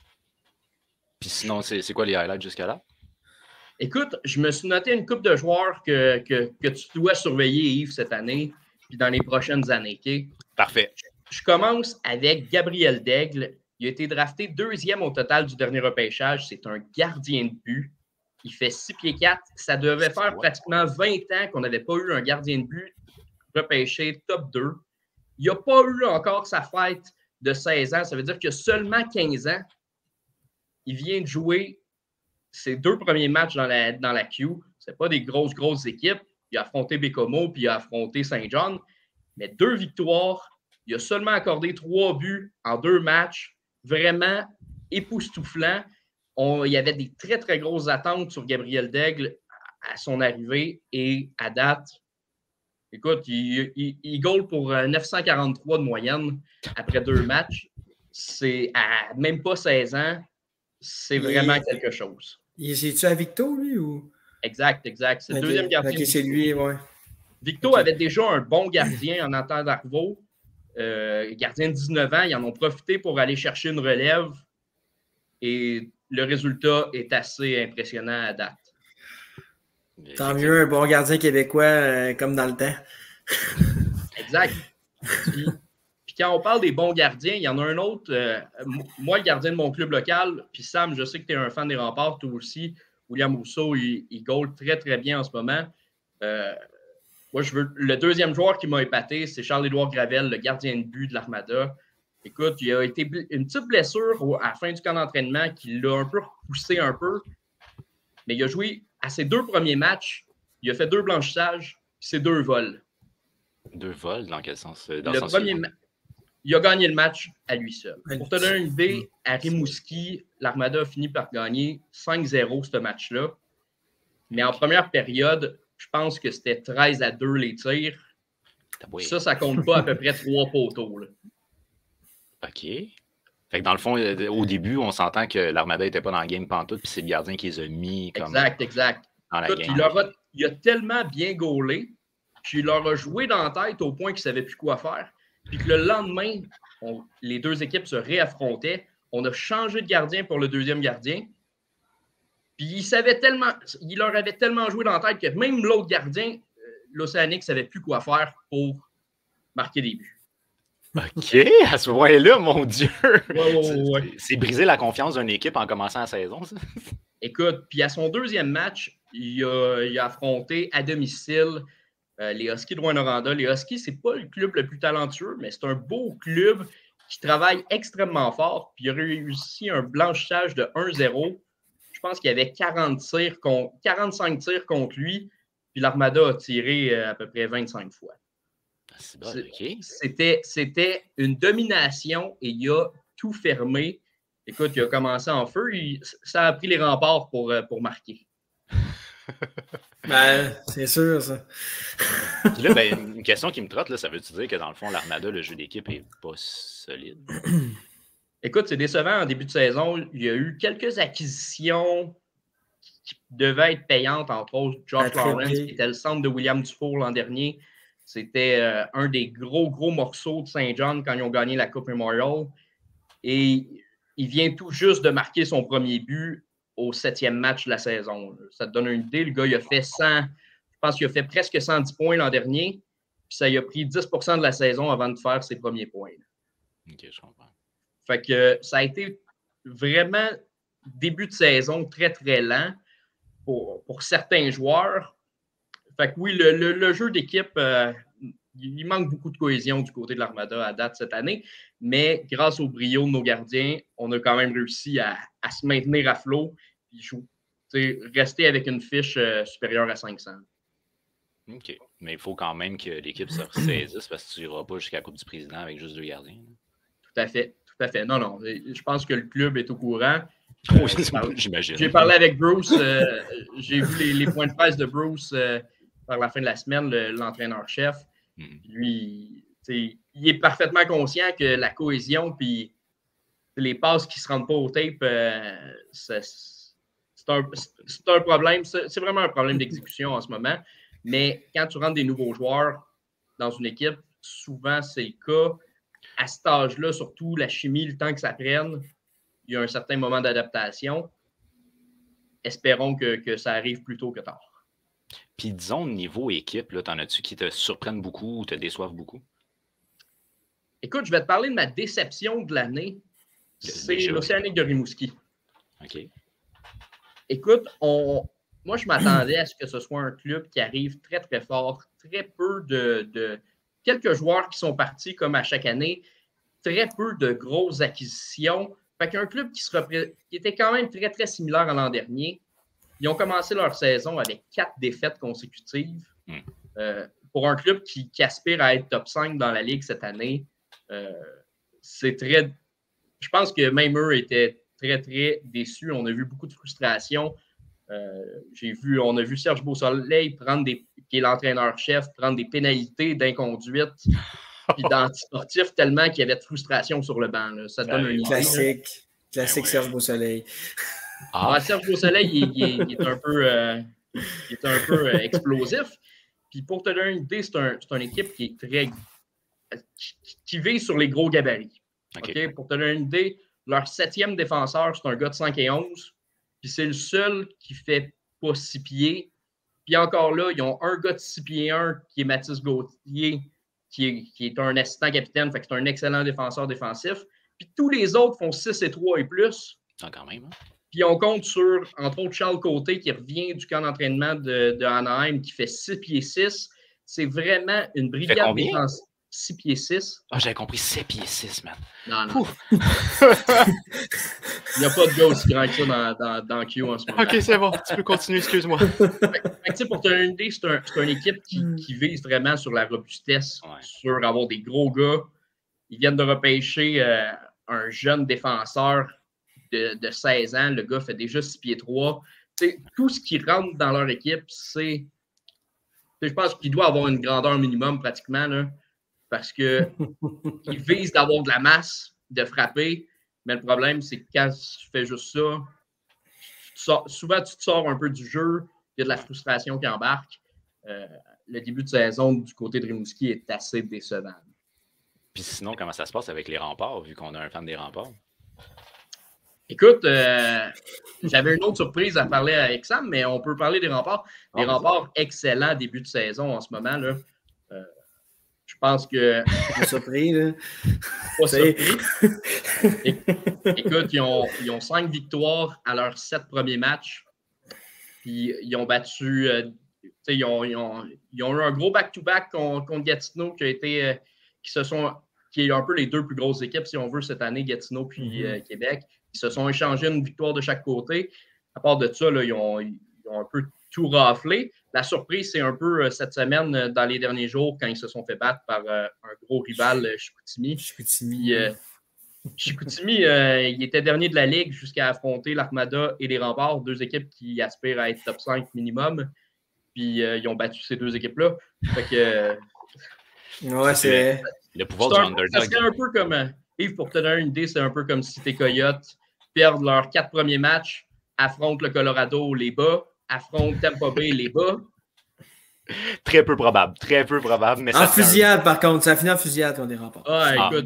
Puis sinon, c'est quoi les highlights jusqu'à là? Écoute, je me suis noté une couple de joueurs que tu dois surveiller, Yves, cette année, puis dans les prochaines années. OK? Parfait. Je commence avec Gabriel Daigle. Il a été drafté 2e au total du dernier repêchage. C'est un gardien de but. Il fait 6 pieds 4. Ça devait faire pratiquement 20 ans qu'on n'avait pas eu un gardien de but repêché top 2. Il n'a pas eu encore sa fête de 16 ans. Ça veut dire qu'il a seulement 15 ans. Il vient de jouer ses 2 premiers matchs dans la Q. Ce n'est pas des grosses équipes. Il a affronté Bécomo puis il a affronté Saint-John. Mais 2 victoires. Il a seulement accordé 3 buts en 2 matchs. Vraiment époustouflant. Il y avait des très, très grosses attentes sur Gabriel Daigle à son arrivée. Et à date, écoute, il goal pour 943 de moyenne après 2 matchs. C'est à même pas 16 ans. C'est vraiment quelque chose. C'est-tu à Victo, lui? Ou... Exact. C'est le deuxième gardien. OK, c'est lui, ouais. Victo avait déjà un bon gardien en Nathan Darvaux. Gardien de 19 ans. Ils en ont profité pour aller chercher une relève. Et le résultat est assez impressionnant à date. Tant mieux, un bon gardien québécois comme dans le temps. Exact. Puis quand on parle des bons gardiens, il y en a un autre. Moi, le gardien de mon club local, puis Sam, je sais que tu es un fan des Remparts, toi aussi. William Rousseau, il goal très, très bien en ce moment. Moi, le deuxième joueur qui m'a épaté, c'est Charles-Édouard Gravel, le gardien de but de l'Armada. Écoute, il a été une petite blessure à la fin du camp d'entraînement qui l'a un peu repoussé un peu. Mais il a joué à ses 2 premiers matchs. Il a fait 2 blanchissages, c'est 2 vols. 2 vols, dans quel sens? Il a gagné le match à lui seul. Pour te donner une idée, à Rimouski, l'Armada a fini par gagner 5-0 ce match-là. Mais en première période, je pense que c'était 13-2 les tirs. Ça compte pas à peu près 3 poteaux. Là. OK. Fait que dans le fond, au début, on s'entend que l'Armada n'était pas dans le game pantoute, puis c'est le gardien qui les a mis comme exact. dans la Écoute, game. Il a tellement bien gaulé qu'il leur a joué dans la tête au point qu'il ne savait plus quoi faire. Puis que le lendemain, les 2 équipes se réaffrontaient. On a changé de gardien pour le deuxième gardien. Puis il leur avait tellement joué dans la tête que même l'autre gardien, l'Océanique, ne savait plus quoi faire pour marquer des buts. OK, à ce point-là, mon Dieu! Ouais. C'est briser la confiance d'une équipe en commençant la saison, ça? Écoute, puis à son deuxième match, il a affronté à domicile les Huskies de Rouyn-Noranda. Les Huskies, c'est pas le club le plus talentueux, mais c'est un beau club qui travaille extrêmement fort. Puis il a réussi un blanchissage de 1-0. Je pense qu'il y avait 45 tirs contre lui, puis l'Armada a tiré à peu près 25 fois. C'est bon, OK. C'était une domination et il a tout fermé. Écoute, il a commencé en feu. Ça a pris les Remparts pour marquer. Ben, c'est sûr, ça. Puis là, une question qui me trotte, là, ça veut-tu dire que dans le fond, l'Armada, le jeu d'équipe est pas solide? Écoute, c'est décevant en début de saison. Il y a eu quelques acquisitions qui devaient être payantes, entre autres Josh Lawrence, qui était le centre de William Dufour l'an dernier. C'était un des gros morceaux de Saint-John quand ils ont gagné la Coupe Memorial. Et il vient tout juste de marquer son premier but au 7e match de la saison. Ça te donne une idée. Le gars, il a fait 100, je pense qu'il a fait presque 110 points l'an dernier. Puis ça lui a pris 10% de la saison avant de faire ses premiers points. OK, je comprends. Fait que ça a été vraiment début de saison très, très lent pour certains joueurs. Fait que oui, le jeu d'équipe, il manque beaucoup de cohésion du côté de l'Armada à date cette année, mais grâce au brio de nos gardiens, on a quand même réussi à se maintenir à flot et rester avec une fiche supérieure à 500. OK. Mais il faut quand même que l'équipe se ressaisisse parce que tu n'iras pas jusqu'à la Coupe du Président avec juste 2 gardiens. Tout à fait. Tout à fait. Non. Je pense que le club est au courant. J'imagine. J'ai parlé avec Bruce. J'ai vu les points de presse de Bruce par la fin de la semaine, l'entraîneur-chef. Lui, il est parfaitement conscient que la cohésion puis les passes qui ne se rendent pas au tape, c'est un problème. C'est vraiment un problème d'exécution en ce moment. Mais quand tu rentres des nouveaux joueurs dans une équipe, souvent c'est le cas. À cet âge-là, surtout la chimie, le temps que ça prenne, il y a un certain moment d'adaptation. Espérons que ça arrive plus tôt que tard. Puis disons, niveau équipe, t'en as-tu qui te surprennent beaucoup ou te déçoivent beaucoup? Écoute, je vais te parler de ma déception de l'année. C'est l'Océanique de Rimouski. OK. Écoute, moi, je m'attendais à ce que ce soit un club qui arrive très, très fort. Très peu de quelques joueurs qui sont partis comme à chaque année. Très peu de grosses acquisitions. Fait qu'un club qui était quand même très, très similaire à l'an dernier. Ils ont commencé leur saison avec 4 défaites consécutives. Pour un club qui aspire à être top 5 dans la Ligue cette année, c'est très... Je pense que même eux étaient très, très déçus. On a vu beaucoup de frustration. On a vu Serge Beausoleil qui est l'entraîneur-chef, prendre des pénalités d'inconduite puis d'antisportif tellement qu'il y avait de frustration sur le banc. Là. Ça donne un idée. Classique Serge Beausoleil. Serge Beausoleil, il est un peu explosif. Puis pour te donner une idée, c'est une équipe qui est qui vise sur les gros gabarits. Okay? Pour te donner une idée, leur 7e défenseur, c'est un gars de 5 et 11. Puis c'est le seul qui fait pas 6 pieds. Puis encore là, ils ont un gars de 6 pieds 1 qui est Mathis Gauthier, qui est un assistant capitaine, fait que c'est un excellent défenseur défensif. Puis tous les autres font 6 et 3 et plus. Quand même. Hein? Puis on compte sur, entre autres, Charles Côté qui revient du camp d'entraînement de Anaheim, qui fait 6 pieds 6. C'est vraiment une brigade défensive. 6 pieds 6. Ah, j'avais compris 7 pieds 6, man. Non. Il n'y a pas de gars aussi grand que ça dans Q en ce moment. OK, c'est bon. Tu peux continuer, excuse-moi. Pour te donner une idée, c'est une équipe qui vise vraiment sur la robustesse, sur avoir des gros gars. Ils viennent de repêcher un jeune défenseur de 16 ans. Le gars fait déjà 6 pieds 3. Tout ce qui rentre dans leur équipe, c'est... Je pense qu'il doit avoir une grandeur minimum pratiquement, là. Parce qu'ils visent d'avoir de la masse, de frapper. Mais le problème, c'est que quand tu fais juste ça, souvent tu te sors un peu du jeu, il y a de la frustration qui embarque. Le début de saison du côté de Rimouski est assez décevant. Puis sinon, comment ça se passe avec les remparts, vu qu'on a un fan des remparts? Écoute, j'avais une autre surprise à parler avec Sam, mais on peut parler des remparts. Les remparts, excellents début de saison en ce moment, là. Je pense que... Pas surpris, là. Pas surpris. Écoute, ils ont 5 victoires à leurs 7 premiers matchs. Puis ils ont battu... ils ont eu un gros back-to-back contre Gatineau qui est un peu les 2 plus grosses équipes, si on veut, cette année, Gatineau puis Québec. Ils se sont échangés une victoire de chaque côté. À part de ça, là, ils ont un peu tout raflé. La surprise, c'est un peu cette semaine, dans les derniers jours, quand ils se sont fait battre par un gros rival, Chicoutimi. Chicoutimi, il était dernier de la Ligue jusqu'à affronter l'Armada et les Remparts, 2 équipes qui aspirent à être top 5 minimum. Puis ils ont battu ces 2 équipes-là. Fait que... c'est... Le pouvoir du underdog. Ça serait un peu comme... Yves, pour te donner une idée, c'est un peu comme si tes Coyotes perdent leurs 4 premiers matchs, affrontent le Colorado, les bas, affrontent Tampa Bay, les bas. Très peu probable. Mais en fusillade, par contre. Ça finit en fusillade quand on est remparts. Écoute,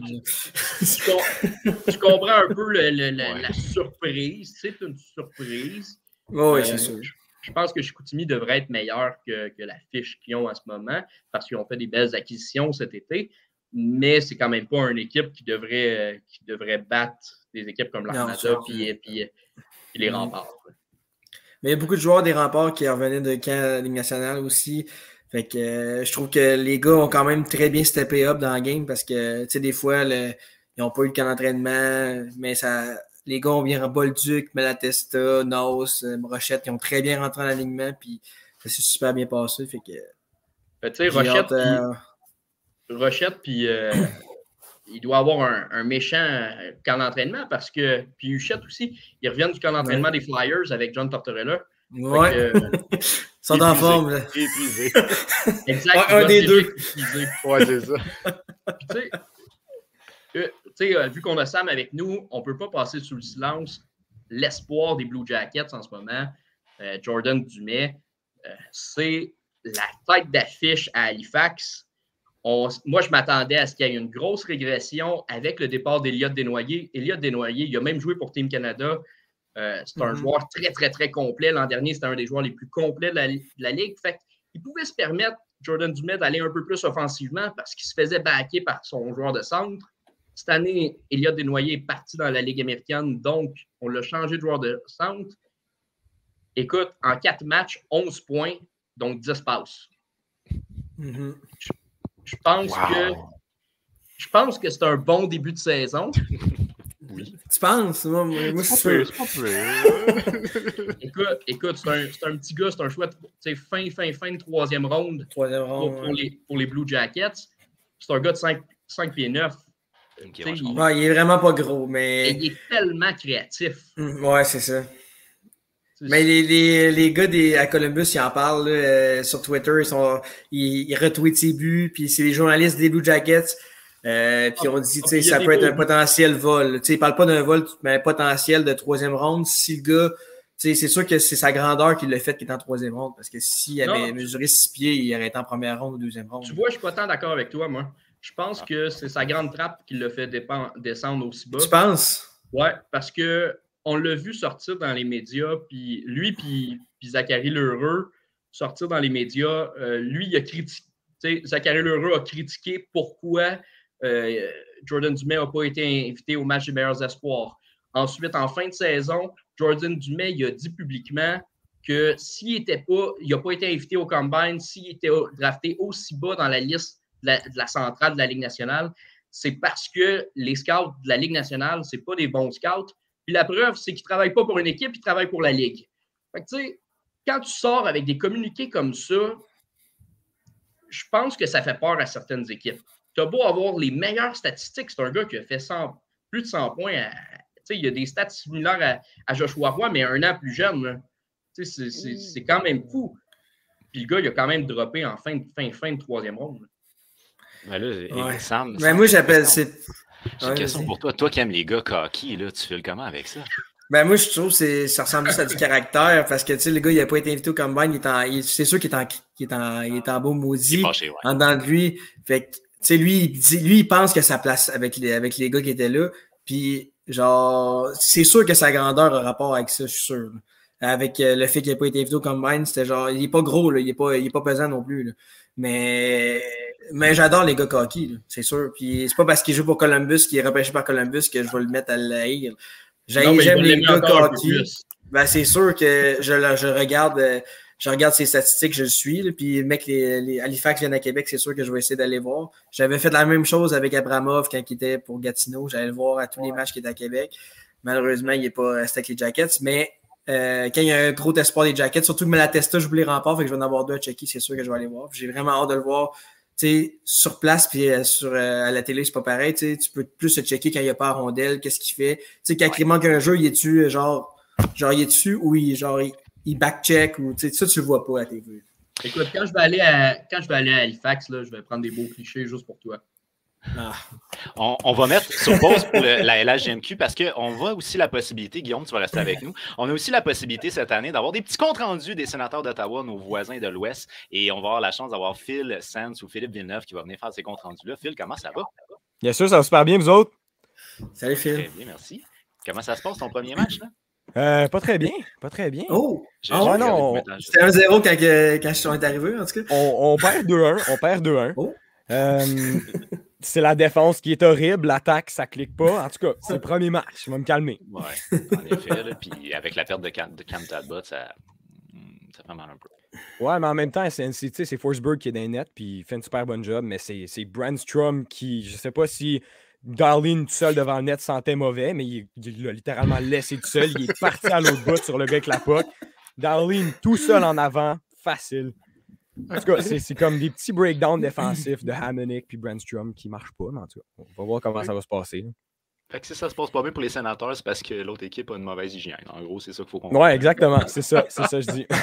tu comprends un peu la surprise. C'est une surprise. Oui, c'est sûr. Je pense que Chicoutimi devrait être meilleur que la fiche qu'ils ont en ce moment parce qu'ils ont fait des belles acquisitions cet été. Mais c'est quand même pas une équipe qui devrait battre des équipes comme l'Armada puis les Remparts. Mais il y a beaucoup de joueurs des Remparts qui revenaient de camp de la Ligue nationale aussi. Fait que je trouve que les gars ont quand même très bien steppé up dans la game parce que, tu sais, des fois, ils n'ont pas eu le camp d'entraînement, mais les gars ont bien Bolduc, Malatesta, Nos, Brochette, ils ont très bien rentré en alignement, puis ça s'est super bien passé. Fait que Tu sais, Rochette, puis il doit avoir un méchant camp d'entraînement parce que. Puis Huchette aussi, ils reviennent du camp d'entraînement des Flyers avec John Tortorella. Ouais. Ils sont en forme, là. Épuisés. Exact. Un des deux. Ouais, c'est ça. Puis, tu sais, vu qu'on a Sam avec nous, on ne peut pas passer sous le silence l'espoir des Blue Jackets en ce moment. Jordan Dumais, c'est la tête d'affiche à Halifax. Moi, je m'attendais à ce qu'il y ait une grosse régression avec le départ d'Eliott Desnoyers. Eliott Desnoyers, il a même joué pour Team Canada. C'est un joueur très, très, très complet. L'an dernier, c'était un des joueurs les plus complets de la Ligue. Fait qu'il pouvait se permettre, Jordan Dumais, d'aller un peu plus offensivement parce qu'il se faisait backer par son joueur de centre. Cette année, Eliott Desnoyers est parti dans la Ligue américaine, donc on l'a changé de joueur de centre. Écoute, en 4 matchs, 11 points, donc 10 passes. Je pense que c'est un bon début de saison. Oui. Tu penses? Moi c'est sûr. Écoute, c'est un petit gars, c'est un chouette fin de troisième ronde pour les Blue Jackets. C'est un gars de 5 pieds 9. Okay, il est vraiment pas gros, mais... Il est tellement créatif. Ouais, c'est ça. Mais les gars à Columbus, ils en parlent là, sur Twitter, ils retweetent ses buts, puis c'est les journalistes des Blue Jackets. Puis on dit, ça peut être un potentiel vol. Ils parlent pas d'un vol, mais un potentiel de troisième ronde. Si le gars, c'est sûr que c'est sa grandeur qui l'a fait qu'il est en troisième ronde, parce que s'il avait mesuré 6 pieds, il aurait été en première ronde ou deuxième ronde. Tu vois, je suis pas tant d'accord avec toi, moi. Je pense que c'est sa grande trappe qui l'a fait descendre aussi bas. Tu penses? Ouais, parce que on l'a vu sortir dans les médias, puis lui puis Zachary Lheureux sortir dans les médias. Lui, il a critiqué. Zachary Lheureux a critiqué pourquoi Jordan Dumais n'a pas été invité au match des meilleurs espoirs. Ensuite, en fin de saison, Jordan Dumais il a dit publiquement que s'il n'a pas été invité au Combine, s'il était drafté aussi bas dans la liste de la centrale de la Ligue nationale, c'est parce que les scouts de la Ligue nationale, c'est pas des bons scouts. Puis la preuve, c'est qu'ils ne travaillent pas pour une équipe, ils travaillent pour la Ligue. Fait que, tu sais, quand tu sors avec des communiqués comme ça, je pense que ça fait peur à certaines équipes. Tu as beau avoir les meilleures statistiques, c'est un gars qui a fait plus de 100 points. Il y a des stats similaires à Joshua Roy, mais 1 an plus jeune. C'est quand même fou. Puis le gars, il a quand même droppé en fin de troisième ronde. Ben là, Sam, moi, j'appelle... J'ai une question pour toi. Toi qui aimes les gars cocky, là, tu files comment avec ça? Ben moi, je trouve que ça ressemble juste à du caractère parce que, tu sais, le gars, il n'a pas été invité au Combine. C'est sûr qu'il est en beau maudit. Fâché, ouais. En dedans de lui. Fait que, tu sais, lui, il pense que sa place avec les gars qui étaient là. Puis, genre, c'est sûr que sa grandeur a rapport avec ça, je suis sûr. Avec le fait qu'il n'a pas été invité au Combine, c'était genre, il est pas gros, là, il est pas pesant non plus, là. Mais j'adore les gars cocky, c'est sûr. Puis c'est pas parce qu'il joue pour Columbus, qu'il est repêché par Columbus, que je vais le mettre à l'haïr. J'aime les gars cocky. Ben, c'est sûr que je regarde ses statistiques, je le suis. Là, puis le mec, les Halifax viennent à Québec, c'est sûr que je vais essayer d'aller voir. J'avais fait la même chose avec Abramov quand il était pour Gatineau. J'allais le voir à tous les matchs qui étaient à Québec. Malheureusement, il n'est pas resté avec les Jackets. Mais quand il y a un gros espoir des Jackets, surtout que Malatesta, j'oublie les remparts, fait que je vais en avoir 2 à checker, c'est sûr que je vais aller voir. J'ai vraiment hâte de le voir. T'sais, sur place, puis à la télé, c'est pas pareil. Tu peux plus se checker quand il n'y a pas à rondelle, qu'est-ce qu'il fait. T'sais, quand il manque un jeu, il est-tu genre il est-tu ou il back-check ou ça, tu le vois pas à la TV. Écoute, quand je vais aller à Halifax, là, je vais prendre des beaux clichés juste pour toi. Ah. On va mettre sur pause pour la LHGMQ parce qu'on voit aussi la possibilité, Guillaume, tu vas rester avec nous, on a aussi la possibilité cette année d'avoir des petits comptes rendus des sénateurs d'Ottawa, nos voisins de l'Ouest, et on va avoir la chance d'avoir Phil Sands ou Philippe Villeneuve qui va venir faire ces comptes rendus-là. Phil, comment ça va? Bien sûr, ça va super bien, vous autres? Salut Phil. Très bien, merci. Comment ça se passe ton premier match, là? Pas très bien, pas très bien. Oh! Non. C'était 1-0 quand je suis arrivé, en tout cas. On perd 2-1, Oh. C'est la défense qui est horrible, l'attaque, ça clique pas. En tout cas, c'est le premier match, je vais me calmer. Oui, en effet. Là, puis avec la perte de Cam Talbot, ça fait mal un peu. Ouais, mais en même temps, c'est Forsberg qui est dans les nets, puis il fait une super bonne job, mais c'est Brandstrom qui, je sais pas si Darlene tout seul devant le net sentait mauvais, mais il l'a littéralement laissé tout seul. Il est parti à l'autre bout sur le gars avec la puck. Darlene tout seul en avant, facile. En tout cas, c'est comme des petits breakdowns défensifs de Hamonic puis Brandstrom qui ne marchent pas. Mais en tout cas, on va voir comment ça va se passer. Fait que si ça se passe pas bien pour les Sénateurs, c'est parce que l'autre équipe a une mauvaise hygiène. En gros, c'est ça qu'il faut comprendre. Ouais, exactement. C'est ça que je dis.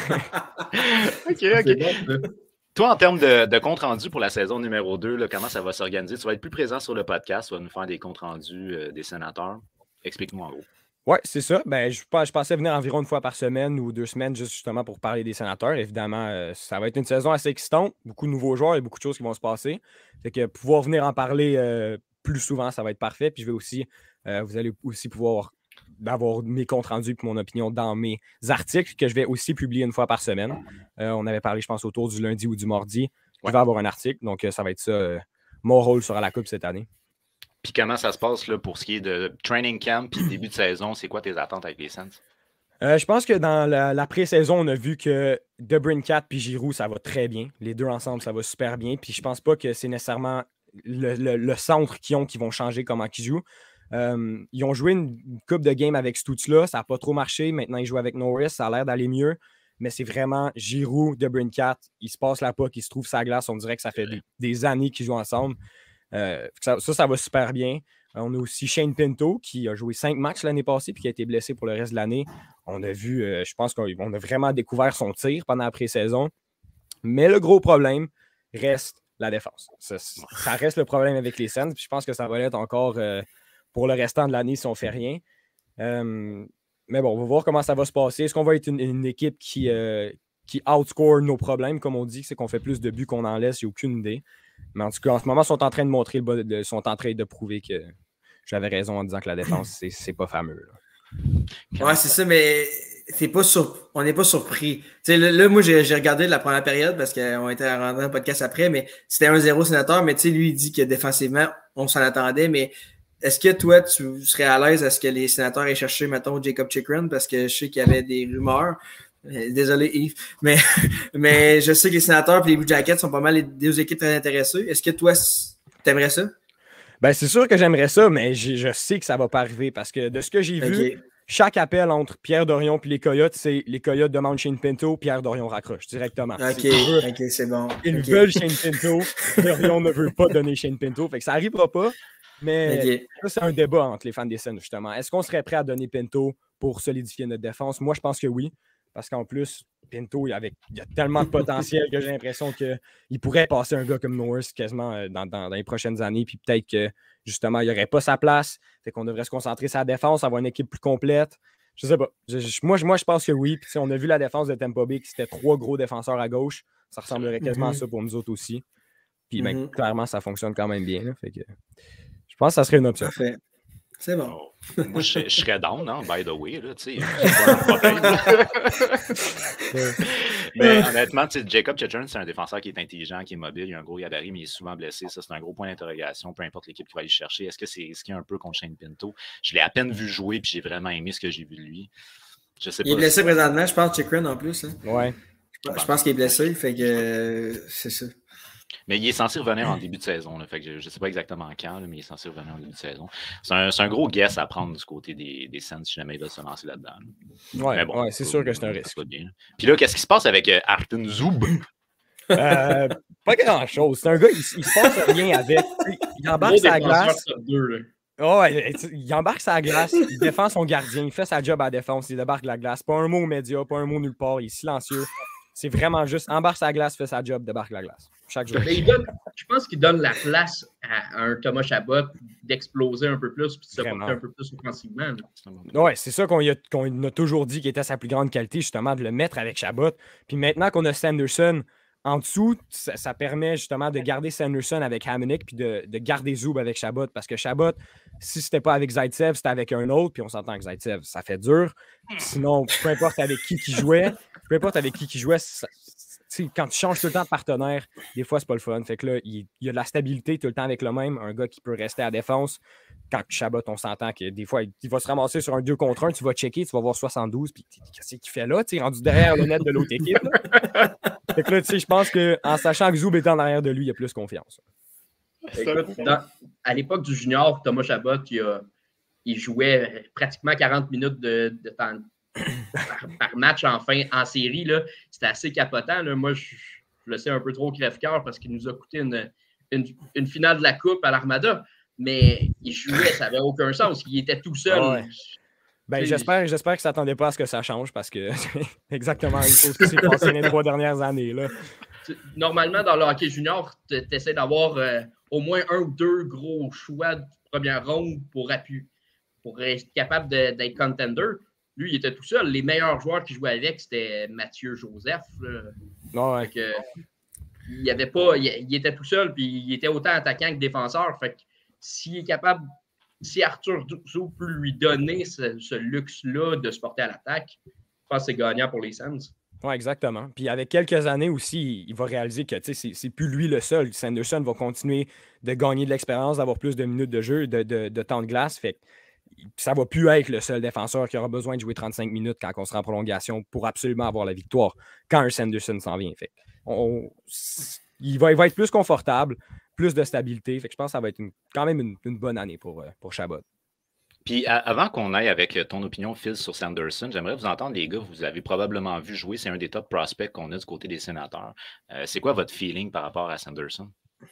OK. Toi, en termes de compte rendu pour la saison numéro 2, là, comment ça va s'organiser? Tu vas être plus présent sur le podcast, tu vas nous faire des comptes rendus des Sénateurs. Explique-nous en gros. Oui, c'est ça. Ben, je pensais venir environ une fois par semaine ou 2 semaines juste justement pour parler des Sénateurs. Évidemment, ça va être une saison assez excitante. Beaucoup de nouveaux joueurs et beaucoup de choses qui vont se passer. Fait que pouvoir venir en parler plus souvent, ça va être parfait. Puis je vais aussi, vous allez aussi pouvoir avoir mes comptes rendus et mon opinion dans mes articles que je vais aussi publier une fois par semaine. On avait parlé, je pense, autour du lundi ou du mardi. Je vais avoir un article. Donc, ça va être ça, mon rôle sur la Coupe cette année. Puis comment ça se passe là, pour ce qui est de training camp puis début de saison? C'est quoi tes attentes avec les Sens? Je pense que dans la pré-saison, on a vu que DeBrincat et Giroux, ça va très bien. Les deux ensemble, ça va super bien. Puis je pense pas que c'est nécessairement le centre qu'ils ont qui vont changer comment ils jouent. Ils ont joué une coupe de game avec Stützle, ça n'a pas trop marché. Maintenant, ils jouent avec Norris, ça a l'air d'aller mieux. Mais c'est vraiment Giroux, DeBrincat, ils se passent la puck, ils se trouvent sa glace. On dirait que ça fait des années qu'ils jouent ensemble. Ça va super bien. On a aussi Shane Pinto qui a joué 5 matchs l'année passée puis qui a été blessé pour le reste de l'année. On a vu, je pense qu'on a vraiment découvert son tir pendant la pré-saison. Mais le gros problème reste la défense. Ça reste le problème avec les Sens. Je pense que ça va l'être encore pour le restant de l'année si on ne fait rien. Mais bon, on va voir comment ça va se passer. Est-ce qu'on va être une équipe qui outscore nos problèmes, comme on dit, c'est qu'on fait plus de buts qu'on en laisse, j'ai aucune idée. Mais en tout cas, en ce moment, ils sont en train de montrer, sont en train de prouver que j'avais raison en disant que la défense, c'est pas fameux. Là. Ouais, c'est ça, mais on n'est pas surpris. Là, moi, j'ai regardé la première période parce qu'on était rendu un podcast après, mais c'était 1-0 Sénateur, mais lui, il dit que défensivement, on s'en attendait, mais est-ce que toi, tu serais à l'aise à ce que les Sénateurs aient cherché, mettons, Jacob Chikrin, parce que je sais qu'il y avait des rumeurs. Désolé Yves, mais je sais que les Sénateurs et les Blue Jackets sont pas mal les deux équipes très intéressées. Est-ce que toi, t'aimerais ça? Ben, c'est sûr que j'aimerais ça, mais je sais que ça va pas arriver parce que de ce que j'ai vu, chaque appel entre Pierre Dorion et les Coyotes, c'est les Coyotes demandent Shane Pinto, Pierre Dorion raccroche directement. OK, c'est bon. Ils veulent Shane Pinto, Dorion ne veut pas donner Shane Pinto, fait que ça n'arrivera pas. Mais ça, c'est un débat entre les fans des Sens, justement. Est-ce qu'on serait prêt à donner Pinto pour solidifier notre défense? Moi, je pense que oui. Parce qu'en plus, Pinto, il y a tellement de potentiel que j'ai l'impression qu'il pourrait passer un gars comme Norris quasiment dans les prochaines années. Puis peut-être que, justement, il n'y aurait pas sa place. Fait qu'on devrait se concentrer sur la défense, avoir une équipe plus complète. Je sais pas. Moi, je pense que oui. Puis on a vu la défense de Tampa Bay, qui c'était 3 gros défenseurs à gauche. Ça ressemblerait quasiment à ça pour nous autres aussi. Puis clairement, ça fonctionne quand même bien. Là. Fait que, je pense que ça serait une option. Parfait. C'est bon. Moi, je serais down, non? By the way, là, tu sais. Mais honnêtement, Jacob Chikrin, c'est un défenseur qui est intelligent, qui est mobile, il a un gros gabarit, mais il est souvent blessé. Ça, c'est un gros point d'interrogation, peu importe l'équipe qui va aller chercher. Est-ce qu'il y a un peu contre Shane Pinto? Je l'ai à peine vu jouer, puis j'ai vraiment aimé ce que j'ai vu de lui. Je sais pas. Il est blessé présentement, je pense, Chikrin en plus. Hein? Ouais. Je pense qu'il est blessé, fait que c'est ça. Mais il est censé revenir en début de saison. Là, fait que je ne sais pas exactement quand, là, mais il est censé revenir en début de saison. C'est un gros guess à prendre du côté des Sens si jamais il va se lancer là-dedans. Là. Ouais, c'est sûr que c'est un risque. Puis là, qu'est-ce qui se passe avec Artem Zoub? Pas grand-chose. C'est un gars, il se passe rien avec. Il embarque sa glace. Il embarque sa glace, il défend son gardien, il fait sa job à la défense, il débarque la glace. Pas un mot aux médias, pas un mot nulle part, il est silencieux. C'est vraiment juste embarque sa glace, fait sa job, débarque la glace. Chaque jour. Je pense qu'il donne la place à un Thomas Chabot d'exploser un peu plus et de se porter un peu plus offensivement. Oui, c'est ça qu'on a toujours dit qui était sa plus grande qualité, justement, de le mettre avec Chabot. Puis maintenant qu'on a Sanderson en dessous, ça permet justement de garder Sanderson avec Hamonic puis de garder Zoub avec Chabot. Parce que Chabot, si c'était pas avec Zaitsev, c'était avec un autre. Puis on s'entend que Zaitsev, ça fait dur. Sinon, peu importe avec qui jouait, quand tu changes tout le temps de partenaire, des fois, c'est pas le fun. Fait que là, il y a de la stabilité tout le temps avec le même. Un gars qui peut rester à la défense. Quand Chabot, on s'entend que des fois, il va se ramasser sur un 2 contre 1. Tu vas checker, tu vas voir 72. Puis qu'est-ce qu'il fait là? Rendu derrière le net de l'autre équipe. Fait que là, je pense qu'en sachant que Zoub est en arrière de lui, il y a plus confiance. Écoute, à l'époque du junior, Thomas Chabot, il jouait pratiquement 40 minutes de temps par match en série. Là, c'était assez capotant. Là. Moi, je Là, c'est un peu trop crève-cœur parce qu'il nous a coûté une finale de la Coupe à l'Armada. Mais il jouait, ça n'avait aucun sens. Il était tout seul. Ouais. Ben, j'espère qu'ils ne s'attendaient pas à ce que ça change parce que c'est exactement la chose qui s'est passée les 3 dernières années. Là. Normalement, dans le hockey junior, tu essaies d'avoir au moins 1 ou 2 gros choix de première ronde pour être capable d'être contender. Lui, il était tout seul. Les meilleurs joueurs qu'il jouait avec, c'était Mathieu Joseph. Ouais. Il était tout seul, puis il était autant attaquant que défenseur. Fait que s'il est capable, si Arthur Duclos peut lui donner ce luxe-là de se porter à l'attaque, je pense que c'est gagnant pour les Sens. Oui, exactement. Puis avec quelques années aussi, il va réaliser que c'est plus lui le seul. Sanderson va continuer de gagner de l'expérience, d'avoir plus de minutes de jeu, de temps de glace. Fait que ça ne va plus être le seul défenseur qui aura besoin de jouer 35 minutes quand on sera en prolongation pour absolument avoir la victoire quand un Sanderson s'en vient. Fait il va être plus confortable, plus de stabilité. Fait que je pense que ça va être quand même une bonne année pour Chabot. Puis avant qu'on aille avec ton opinion, Phil, sur Sanderson, j'aimerais vous entendre, les gars. Vous avez probablement vu jouer. C'est un des top prospects qu'on a du côté des Sénateurs. C'est quoi votre feeling par rapport à Sanderson?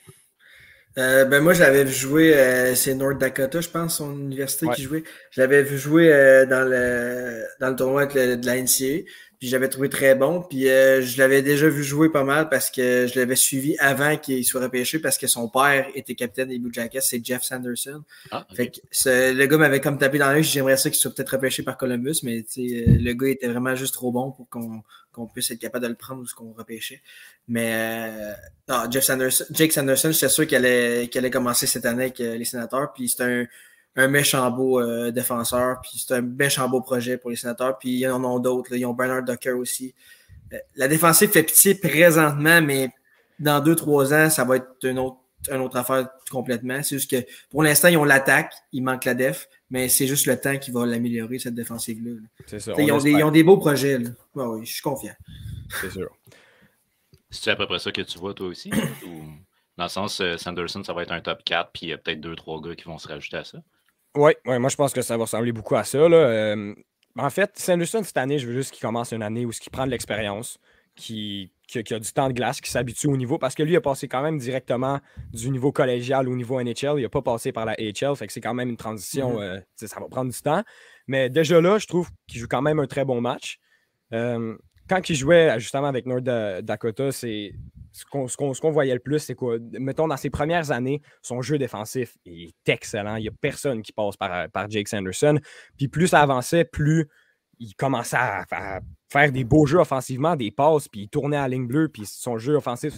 Moi, je l'avais vu jouer, c'est North Dakota, je pense, son université qui jouait. Je l'avais vu jouer dans le tournoi de la NCAA, puis j'avais trouvé très bon. Puis je l'avais déjà vu jouer pas mal parce que je l'avais suivi avant qu'il soit repêché parce que son père était capitaine des Blue Jackets, c'est Jeff Sanderson. Ah, okay. Fait que le gars m'avait comme tapé dans l'œil, j'aimerais ça qu'il soit peut-être repêché par Columbus, mais le gars était vraiment juste trop bon pour qu'on puisse être capable de le prendre ou ce qu'on repêchait. Mais Jake Sanderson, j'étais sûr qu'il allait commencer cette année avec les Sénateurs. Puis c'est un méchant beau défenseur. Puis c'est un méchant beau projet pour les Sénateurs. Puis ils en ont d'autres. Là. Ils ont Bernard Docker aussi. La défensive fait pitié présentement, mais dans 2-3 ans, ça va être une autre affaire complètement. C'est juste que pour l'instant, ils ont l'attaque. Il manque la def. Mais c'est juste le temps qui va l'améliorer, cette défensive-là. C'est ça. Ils ont des beaux projets. Là. Oui, je suis confiant. C'est sûr. C'est à peu près ça que tu vois toi aussi? Ou dans le sens, Sanderson, ça va être un top 4, puis il y a peut-être 2-3 gars qui vont se rajouter à ça? Oui, moi je pense que ça va ressembler beaucoup à ça. Là. En fait, Sanderson, cette année, je veux juste qu'il commence une année où il prend de l'expérience, qui a du temps de glace, qui s'habitue au niveau, parce que lui a passé quand même directement du niveau collégial au niveau NHL. Il n'a pas passé par la AHL, fait que c'est quand même une transition, ça va prendre du temps. Mais déjà là, je trouve qu'il joue quand même un très bon match. Quand il jouait justement avec North Dakota, c'est ce qu'on voyait le plus, c'est quoi? Mettons, dans ses premières années, son jeu défensif est excellent. Il n'y a personne qui passe par Jake Sanderson. Puis plus ça avançait, plus il commençait à faire des beaux jeux offensivement, des passes, puis il tournait à la ligne bleue, puis son jeu offensif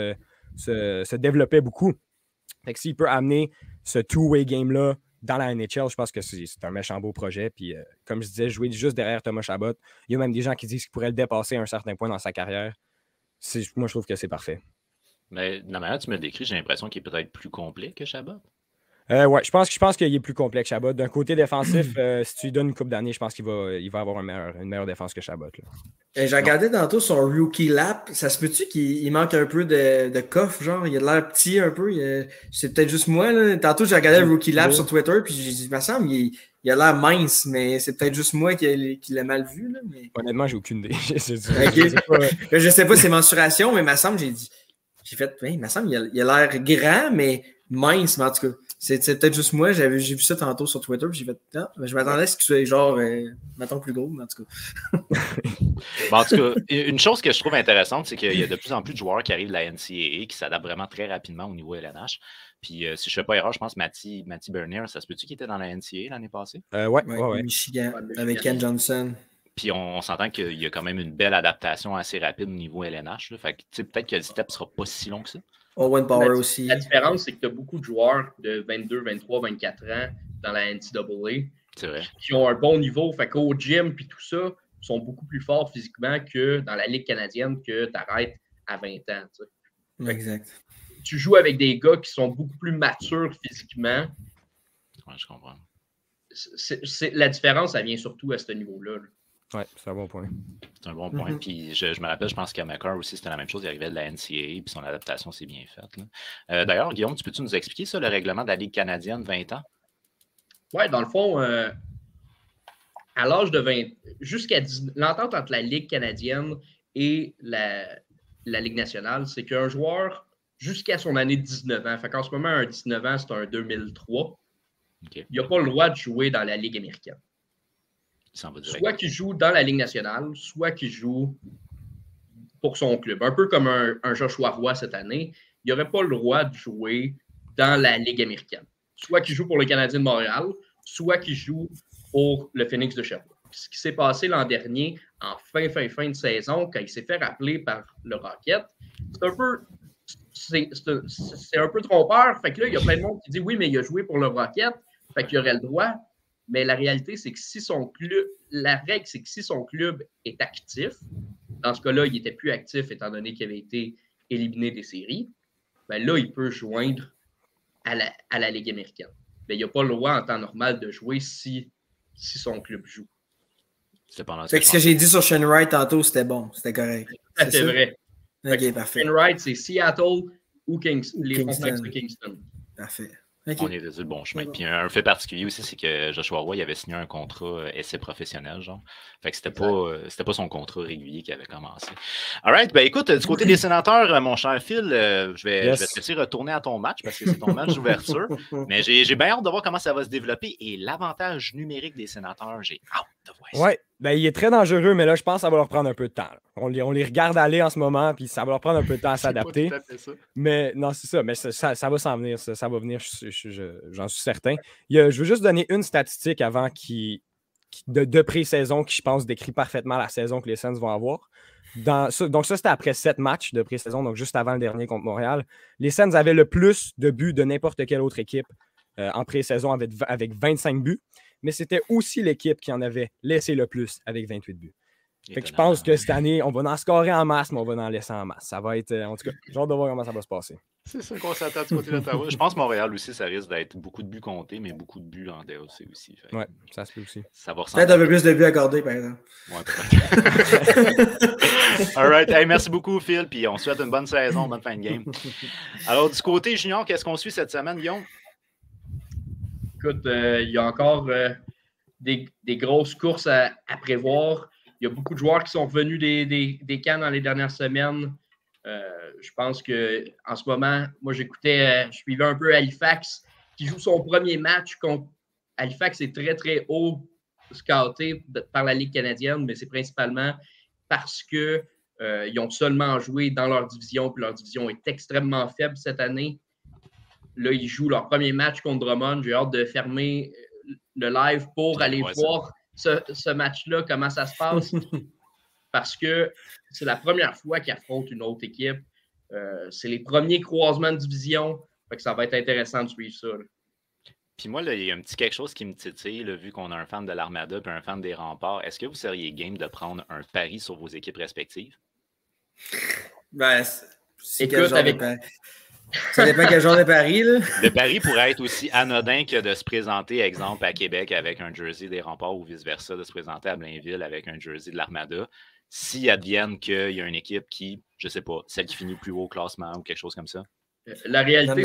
se développait beaucoup. Fait que s'il peut amener ce two-way game-là dans la NHL, je pense que c'est un méchant beau projet. Puis, comme je disais, jouer juste derrière Thomas Chabot. Il y a même des gens qui disent qu'il pourrait le dépasser à un certain point dans sa carrière. Moi, je trouve que c'est parfait. Mais de la manière dont tu me le décris, j'ai l'impression qu'il est peut-être plus complet que Chabot. Oui, je pense qu'il est plus complet que Chabot. D'un côté défensif, si tu lui donnes une couple d'années, je pense qu'il va avoir une meilleure défense que Chabot. J'ai regardé tantôt son rookie lap. Ça se peut-tu qu'il manque un peu de coffre, genre? Il a l'air petit un peu. C'est peut-être juste moi. Là. Tantôt, j'ai regardé le rookie lap sur Twitter, puis j'ai dit, il me semble, il a l'air mince, mais c'est peut-être juste moi qui l'ai mal vu. Là, mais... Honnêtement, j'ai aucune idée. Je sais pas ses mensurations, mais il me semble, j'ai fait, il me semble, il a l'air grand, mais mince, mais en tout cas. C'est peut-être juste moi, j'ai vu ça tantôt sur Twitter, puis j'ai fait, je m'attendais à ce qu'il soit genre, mettons plus gros, mais en tout cas. En tout cas, une chose que je trouve intéressante, c'est qu'il y a de plus en plus de joueurs qui arrivent de la NCAA qui s'adaptent vraiment très rapidement au niveau LNH. Puis, si je ne fais pas erreur, je pense que Matty Bernier, ça se peut-tu qu'il était dans la NCAA l'année passée? Ouais. Michigan, avec Ken Johnson. Puis, on s'entend qu'il y a quand même une belle adaptation assez rapide au niveau LNH. Là. Fait que, peut-être que le step ne sera pas si long que ça. Owen Power aussi. La différence, c'est que tu as beaucoup de joueurs de 22, 23, 24 ans dans la NCAA qui ont un bon niveau. Fait qu'au gym puis tout ça, sont beaucoup plus forts physiquement que dans la Ligue canadienne que tu arrêtes à 20 ans. Tu sais. Exact. Tu joues avec des gars qui sont beaucoup plus matures physiquement. Oui, je comprends. La différence, ça vient surtout à ce niveau-là. Oui, c'est un bon point. C'est un bon point. Puis je me rappelle, je pense qu'à McCarr aussi, c'était la même chose. Il arrivait de la NCAA, puis son adaptation s'est bien faite. D'ailleurs, Guillaume, peux-tu nous expliquer ça, le règlement de la Ligue canadienne 20 ans? Oui, dans le fond, à l'âge de 20, l'entente entre la Ligue canadienne et la Ligue nationale, c'est qu'un joueur, jusqu'à son année de 19 ans, fait qu'en ce moment, un 19 ans, c'est un 2003, il n'a pas le droit de jouer dans la Ligue américaine. Soit qu'il joue dans la Ligue nationale, soit qu'il joue pour son club. Un peu comme un Joshua Roy cette année, il n'aurait pas le droit de jouer dans la Ligue américaine. Soit qu'il joue pour le Canadien de Montréal, soit qu'il joue pour le Phoenix de Sherbrooke. Ce qui s'est passé l'an dernier, en fin de saison, quand il s'est fait rappeler par le Rocket, c'est un peu trompeur. Fait que là, il y a plein de monde qui dit oui, mais il a joué pour le Rocket, fait qu'il aurait le droit. Mais la réalité, c'est que la règle, c'est que si son club est actif, dans ce cas-là, il n'était plus actif étant donné qu'il avait été éliminé des séries, ben là, il peut joindre à la Ligue américaine. Mais il n'a pas le droit en temps normal de jouer si son club joue. Fait que ce que j'ai dit sur Shane Wright tantôt, c'était bon, c'était correct. C'est vrai. Ok, parfait. Shane Wright, c'est Seattle ou les Frontenacs de Kingston. Parfait. Okay. On est sur le bon chemin. Puis un fait particulier aussi, c'est que Joshua Roy il avait signé un contrat essai professionnel, genre. Fait que c'était pas son contrat régulier qui avait commencé. All right, ben écoute, du côté des Sénateurs, mon cher Phil, je vais te laisser retourner à ton match parce que c'est ton match d'ouverture. Mais j'ai bien hâte de voir comment ça va se développer. Et l'avantage numérique des Sénateurs, j'ai hâte de voir ça. Ouais, ben il est très dangereux, mais là, je pense que ça va leur prendre un peu de temps. On les regarde aller en ce moment, puis ça va leur prendre un peu de temps à s'adapter. Mais non, c'est ça. Mais ça va s'en venir. Ça va venir, j'en suis certain. Je veux juste donner une statistique avant de pré-saison qui, je pense, décrit parfaitement la saison que les Sens vont avoir. Donc ça, c'était après 7 matchs de pré-saison, donc juste avant le dernier contre Montréal. Les Sens avaient le plus de buts de n'importe quelle autre équipe en pré-saison avec 25 buts. Mais c'était aussi l'équipe qui en avait laissé le plus avec 28 buts. Fait que je pense que cette année, on va en scorer en masse, mais on va en laisser en masse. Ça va être, en tout cas, j'ai hâte de voir comment ça va se passer. C'est ça qu'on s'attend du côté d'Ottawa. Je pense que Montréal aussi, ça risque d'être beaucoup de buts comptés, mais beaucoup de buts en DOC aussi. Ouais, ça se peut aussi. Ça va ressembler. Peut-être un peu plus de buts accordés, par exemple. Ouais, peut-être. All right. Hey, merci beaucoup, Phil. Puis on souhaite une bonne saison, bonne fin de game. Alors, du côté junior, qu'est-ce qu'on suit cette semaine, Guillaume? Écoute, il y a encore des grosses courses à prévoir. Il y a beaucoup de joueurs qui sont revenus des camps dans les dernières semaines. Je pense qu'en ce moment, moi, je suivais un peu Halifax qui joue son premier match contre Halifax. C'est très, très haut scouté par la Ligue canadienne, mais c'est principalement parce qu'ils ont seulement joué dans leur division, puis leur division est extrêmement faible cette année. Là, ils jouent leur premier match contre Drummond. J'ai hâte de fermer le live pour aller voir ce match-là, comment ça se passe. Parce que c'est la première fois qu'ils affrontent une autre équipe. C'est les premiers croisements de division. Fait que ça va être intéressant de suivre ça. Là. Puis moi, là, il y a un petit quelque chose qui me titille, là, vu qu'on a un fan de l'Armada et un fan des Remparts. Est-ce que vous seriez game de prendre un pari sur vos équipes respectives? Ben, écoute, ça dépend quel genre de pari, là. Le pari pourrait être aussi anodin que de se présenter, exemple, à Québec avec un jersey des Remparts ou vice-versa, de se présenter à Blainville avec un jersey de l'Armada. S'il advienne qu'il y a une équipe qui, je sais pas, celle qui finit plus haut au classement ou quelque chose comme ça. La réalité,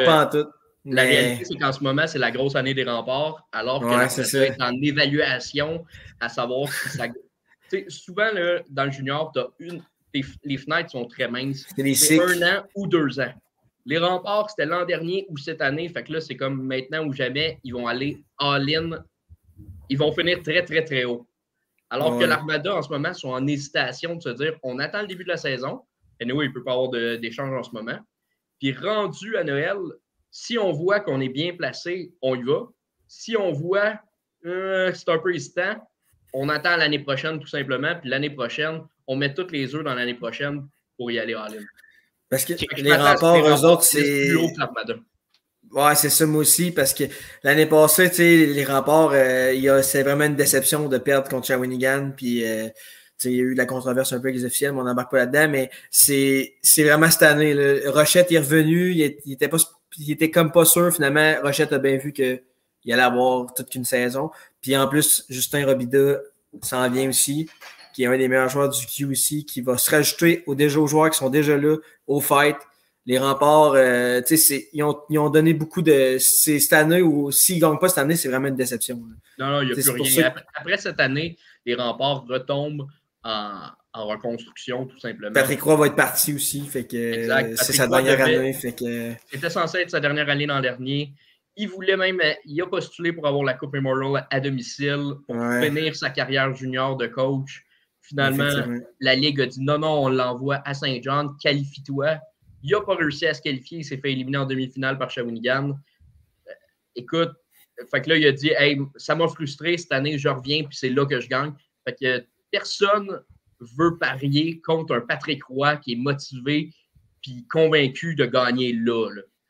La réalité, c'est qu'en ce moment, c'est la grosse année des Remparts, alors que l'Armada est en évaluation à savoir si ça... souvent, là, dans le junior, les fenêtres sont très minces. C'est 1 an ou 2 ans. Les Remparts, c'était l'an dernier ou cette année. Fait que là, c'est comme maintenant ou jamais, ils vont aller all-in. Ils vont finir très, très, très haut. Alors que l'Armada, en ce moment, sont en hésitation de se dire on attend le début de la saison. Et nous, il ne peut pas y avoir d'échange en ce moment. Puis rendu à Noël, si on voit qu'on est bien placé, on y va. Si on voit c'est un peu hésitant, on attend l'année prochaine tout simplement. Puis l'année prochaine, on met tous les œufs dans l'année prochaine pour y aller all-in. Parce que les Remparts, eux autres, c'est... plus haut que l'Armada. Ouais, c'est ça, moi aussi, parce que l'année passée, tu sais, les Remparts, c'est vraiment une déception de perdre contre Shawinigan, puis il y a eu de la controverse un peu avec les officiels, mais on n'embarque pas là-dedans, mais c'est vraiment cette année, là. Rochette est revenu, il était comme pas sûr, finalement, Rochette a bien vu qu'il allait avoir toute une saison, puis en plus, Justin Robida s'en vient aussi, qui est un des meilleurs joueurs du Q aussi, qui va se rajouter aux joueurs qui sont déjà là, au fight. Les Remparts, ils ont donné beaucoup de... C'est cette année où, s'ils ne gagnent pas cette année, c'est vraiment une déception. Là. Non, il n'y a plus rien. Après cette année, les Remparts retombent en en reconstruction, tout simplement. Patrick Roy va être parti aussi. Fait que c'est sa dernière année. C'était censé être sa dernière année l'an dernier. Il a postulé pour avoir la Coupe Memorial à domicile pour finir sa carrière junior de coach. Finalement, la Ligue a dit non, on l'envoie à Saint-John, qualifie-toi. Il n'a pas réussi à se qualifier, il s'est fait éliminer en demi-finale par Shawinigan. Écoute, fait que là, il a dit hey, ça m'a frustré cette année, je reviens, puis c'est là que je gagne. Fait que personne veut parier contre un Patrick Roy qui est motivé puis convaincu de gagner là.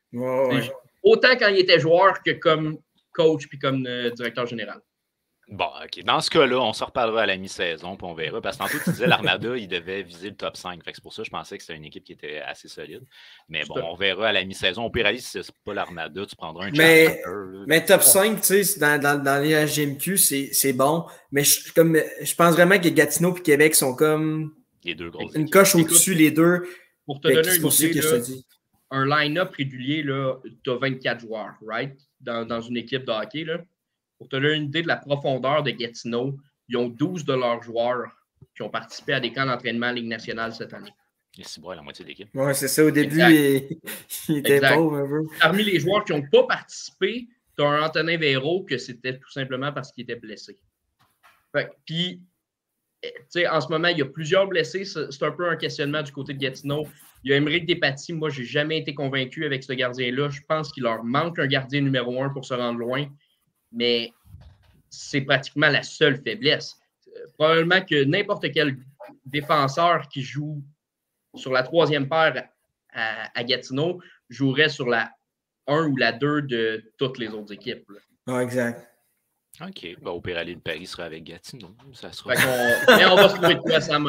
Autant quand il était joueur que comme coach puis comme directeur général. Bon, OK. Dans ce cas-là, on se reparlera à la mi-saison, puis on verra. Parce que tantôt, tu disais l'Armada, il devait viser le top 5. Fait que c'est pour ça que je pensais que c'était une équipe qui était assez solide. Mais bon, on verra à la mi-saison. Au pire, si c'est pas l'Armada, tu prendras un challenger. Mais top 5, tu sais, dans les HGMQ, c'est bon. Mais je pense vraiment que Gatineau et Québec sont comme les deux grosses une coche au-dessus, les deux. Pour te donner une idée, là, un line-up régulier, tu as 24 joueurs, right? Dans une équipe de hockey, là. Pour te donner une idée de la profondeur de Gatineau, ils ont 12 de leurs joueurs qui ont participé à des camps d'entraînement Ligue nationale cette année. Et c'est la moitié de l'équipe. Oui, c'est ça. Au début, il était pauvre un peu. Parmi les joueurs qui n'ont pas participé, tu as un Antonin Véro que c'était tout simplement parce qu'il était blessé. Puis, tu sais, en ce moment, il y a plusieurs blessés. C'est un peu un questionnement du côté de Gatineau. Il y a Émeric Despatie. Moi, je n'ai jamais été convaincu avec ce gardien-là. Je pense qu'il leur manque un gardien numéro 1 pour se rendre loin. Mais c'est pratiquement la seule faiblesse. Probablement que n'importe quel défenseur qui joue sur la 3e paire à Gatineau jouerait sur la 1 ou la 2 de toutes les autres équipes. Exact. OK. Au pire, aller de Paris sera avec Gatineau. Ça sera... Mais on va se trouver de quoi, Sam.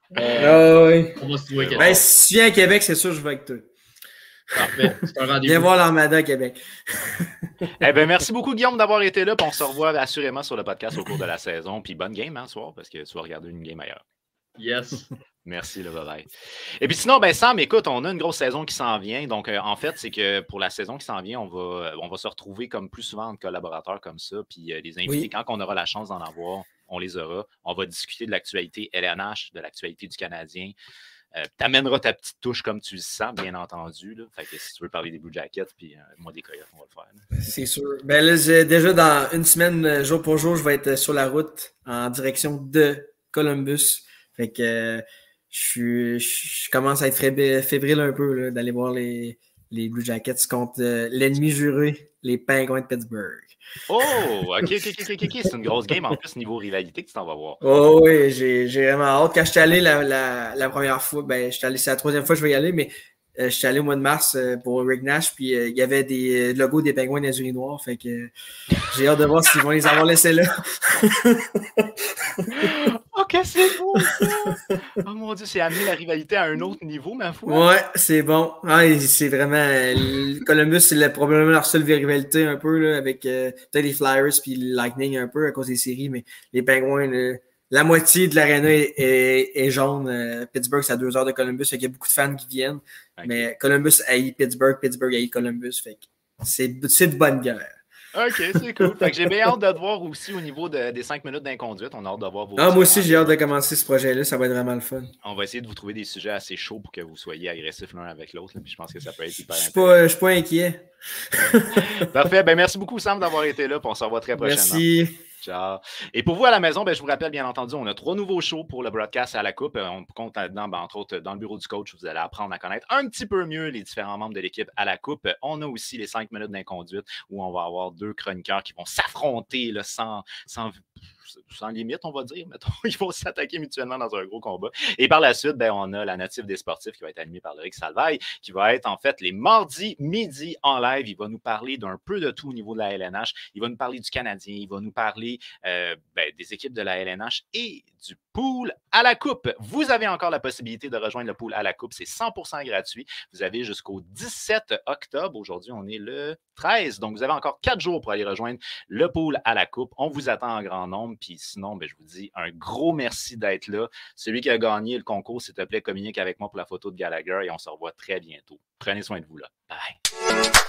On va se trouver quelque chose. Si tu viens à Québec, c'est sûr, je vais avec toi. Parfait. C'est un rendez-vous. Viens voir l'Armada à Québec. Merci beaucoup, Guillaume, d'avoir été là. Puis on se revoit assurément sur le podcast au cours de la saison. Puis bonne game, ce soir, parce que tu vas regarder une game ailleurs. Yes. Merci, le bye. Et puis sinon, Sam, écoute, on a une grosse saison qui s'en vient. Donc, en fait, c'est que pour la saison qui s'en vient, on va se retrouver comme plus souvent entre collaborateurs comme ça. Puis les invités, quand on aura la chance d'en avoir, on les aura. On va discuter de l'actualité LNH, de l'actualité du Canadien. Tu amèneras ta petite touche comme tu le sens, bien entendu. Là. Fait que si tu veux parler des Blue Jackets, puis moi des Coyotes, on va le faire. Là. C'est sûr. Ben là, déjà dans une semaine, jour pour jour, je vais être sur la route en direction de Columbus. Fait que je commence à être fébrile un peu là, d'aller voir les Blue Jackets contre l'ennemi juré, les Penguins de Pittsburgh. Oh, OK. C'est une grosse game en plus niveau rivalité que tu t'en vas voir. Oh oui, j'ai vraiment hâte. Quand je suis allé la première fois, c'est la 3e fois que je vais y aller, mais je suis allé au mois de mars pour Rick Nash, puis il y avait des logos des Penguins des urinoirs, fait que j'ai hâte de voir s'ils vont les avoir laissés là. OK, c'est beau ça! Oh mon Dieu, c'est amené la rivalité à un autre niveau, ma foi. Ouais, c'est bon. C'est vraiment... Columbus, c'est probablement leur seule rivalité un peu, là, avec peut-être les Flyers puis le Lightning un peu à cause des séries, mais les Penguins, la moitié de l'aréna est jaune. Pittsburgh, c'est à 2 heures de Columbus, fait qu'il y a beaucoup de fans qui viennent. Okay. Mais Columbus haït Pittsburgh haït Columbus, fait que c'est de bonne guerre. OK, c'est cool. Fait que j'ai bien hâte de te voir aussi au niveau des 5 minutes d'inconduite. On a hâte de voir vos... moi aussi, j'ai hâte de commencer ce projet-là. Ça va être vraiment le fun. On va essayer de vous trouver des sujets assez chauds pour que vous soyez agressifs l'un avec l'autre. Puis je pense que ça peut être hyper intéressant. Je suis pas inquiet. Parfait. Merci beaucoup, Sam, d'avoir été là. Puis on se revoit très prochainement. Merci. Ciao. Et pour vous à la maison, je vous rappelle, bien entendu, on a 3 nouveaux shows pour le broadcast à la Coupe. On compte là-dedans, entre autres, dans le bureau du coach, vous allez apprendre à connaître un petit peu mieux les différents membres de l'équipe à la Coupe. On a aussi les 5 minutes d'inconduite où on va avoir 2 chroniqueurs qui vont s'affronter là, sans limite, on va dire. Mettons, ils vont s'attaquer mutuellement dans un gros combat. Et par la suite, on a la notif des sportifs qui va être animée par Loïc Salvaille, qui va être en fait les mardis midi en live. Il va nous parler d'un peu de tout au niveau de la LNH. Il va nous parler du Canadien. Il va nous parler des équipes de la LNH et du pool à la Coupe. Vous avez encore la possibilité de rejoindre le pool à la Coupe. C'est 100% gratuit. Vous avez jusqu'au 17 octobre. Aujourd'hui, on est le 13. Donc, vous avez encore 4 jours pour aller rejoindre le pool à la Coupe. On vous attend en grand nombre. Puis sinon, je vous dis un gros merci d'être là. Celui qui a gagné le concours, s'il te plaît, communique avec moi pour la photo de Gallagher et on se revoit très bientôt. Prenez soin de vous là. Bye.